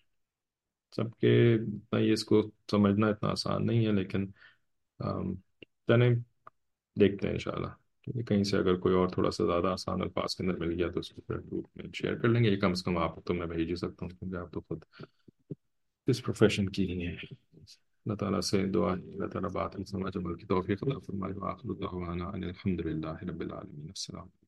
سب کے اتنا یہ اس کو سمجھنا اتنا آسان نہیں ہے، لیکن آم، چلیں دیکھتے ہیں انشاءاللہ، ٹھیک ہے؟ کہیں سے اگر کوئی اور تھوڑا سا زیادہ آسان الفاظ کے اندر مل گیا تو اس کو پھر گروپ میں شیئر کر لیں گے، یہ کم سے کم آپ تو میں بھیج ہی سکتا ہوں کیونکہ آپ تو خود اس پروفیشن کی ہی ہیں۔ اللہ تعالیٰ سے دعا ہے اللہ تعالیٰ بات سمجھ عمل کی توفیق عطا فرمائے، وآخر دعوانا ان الحمد للہ رب العالمین، السلام۔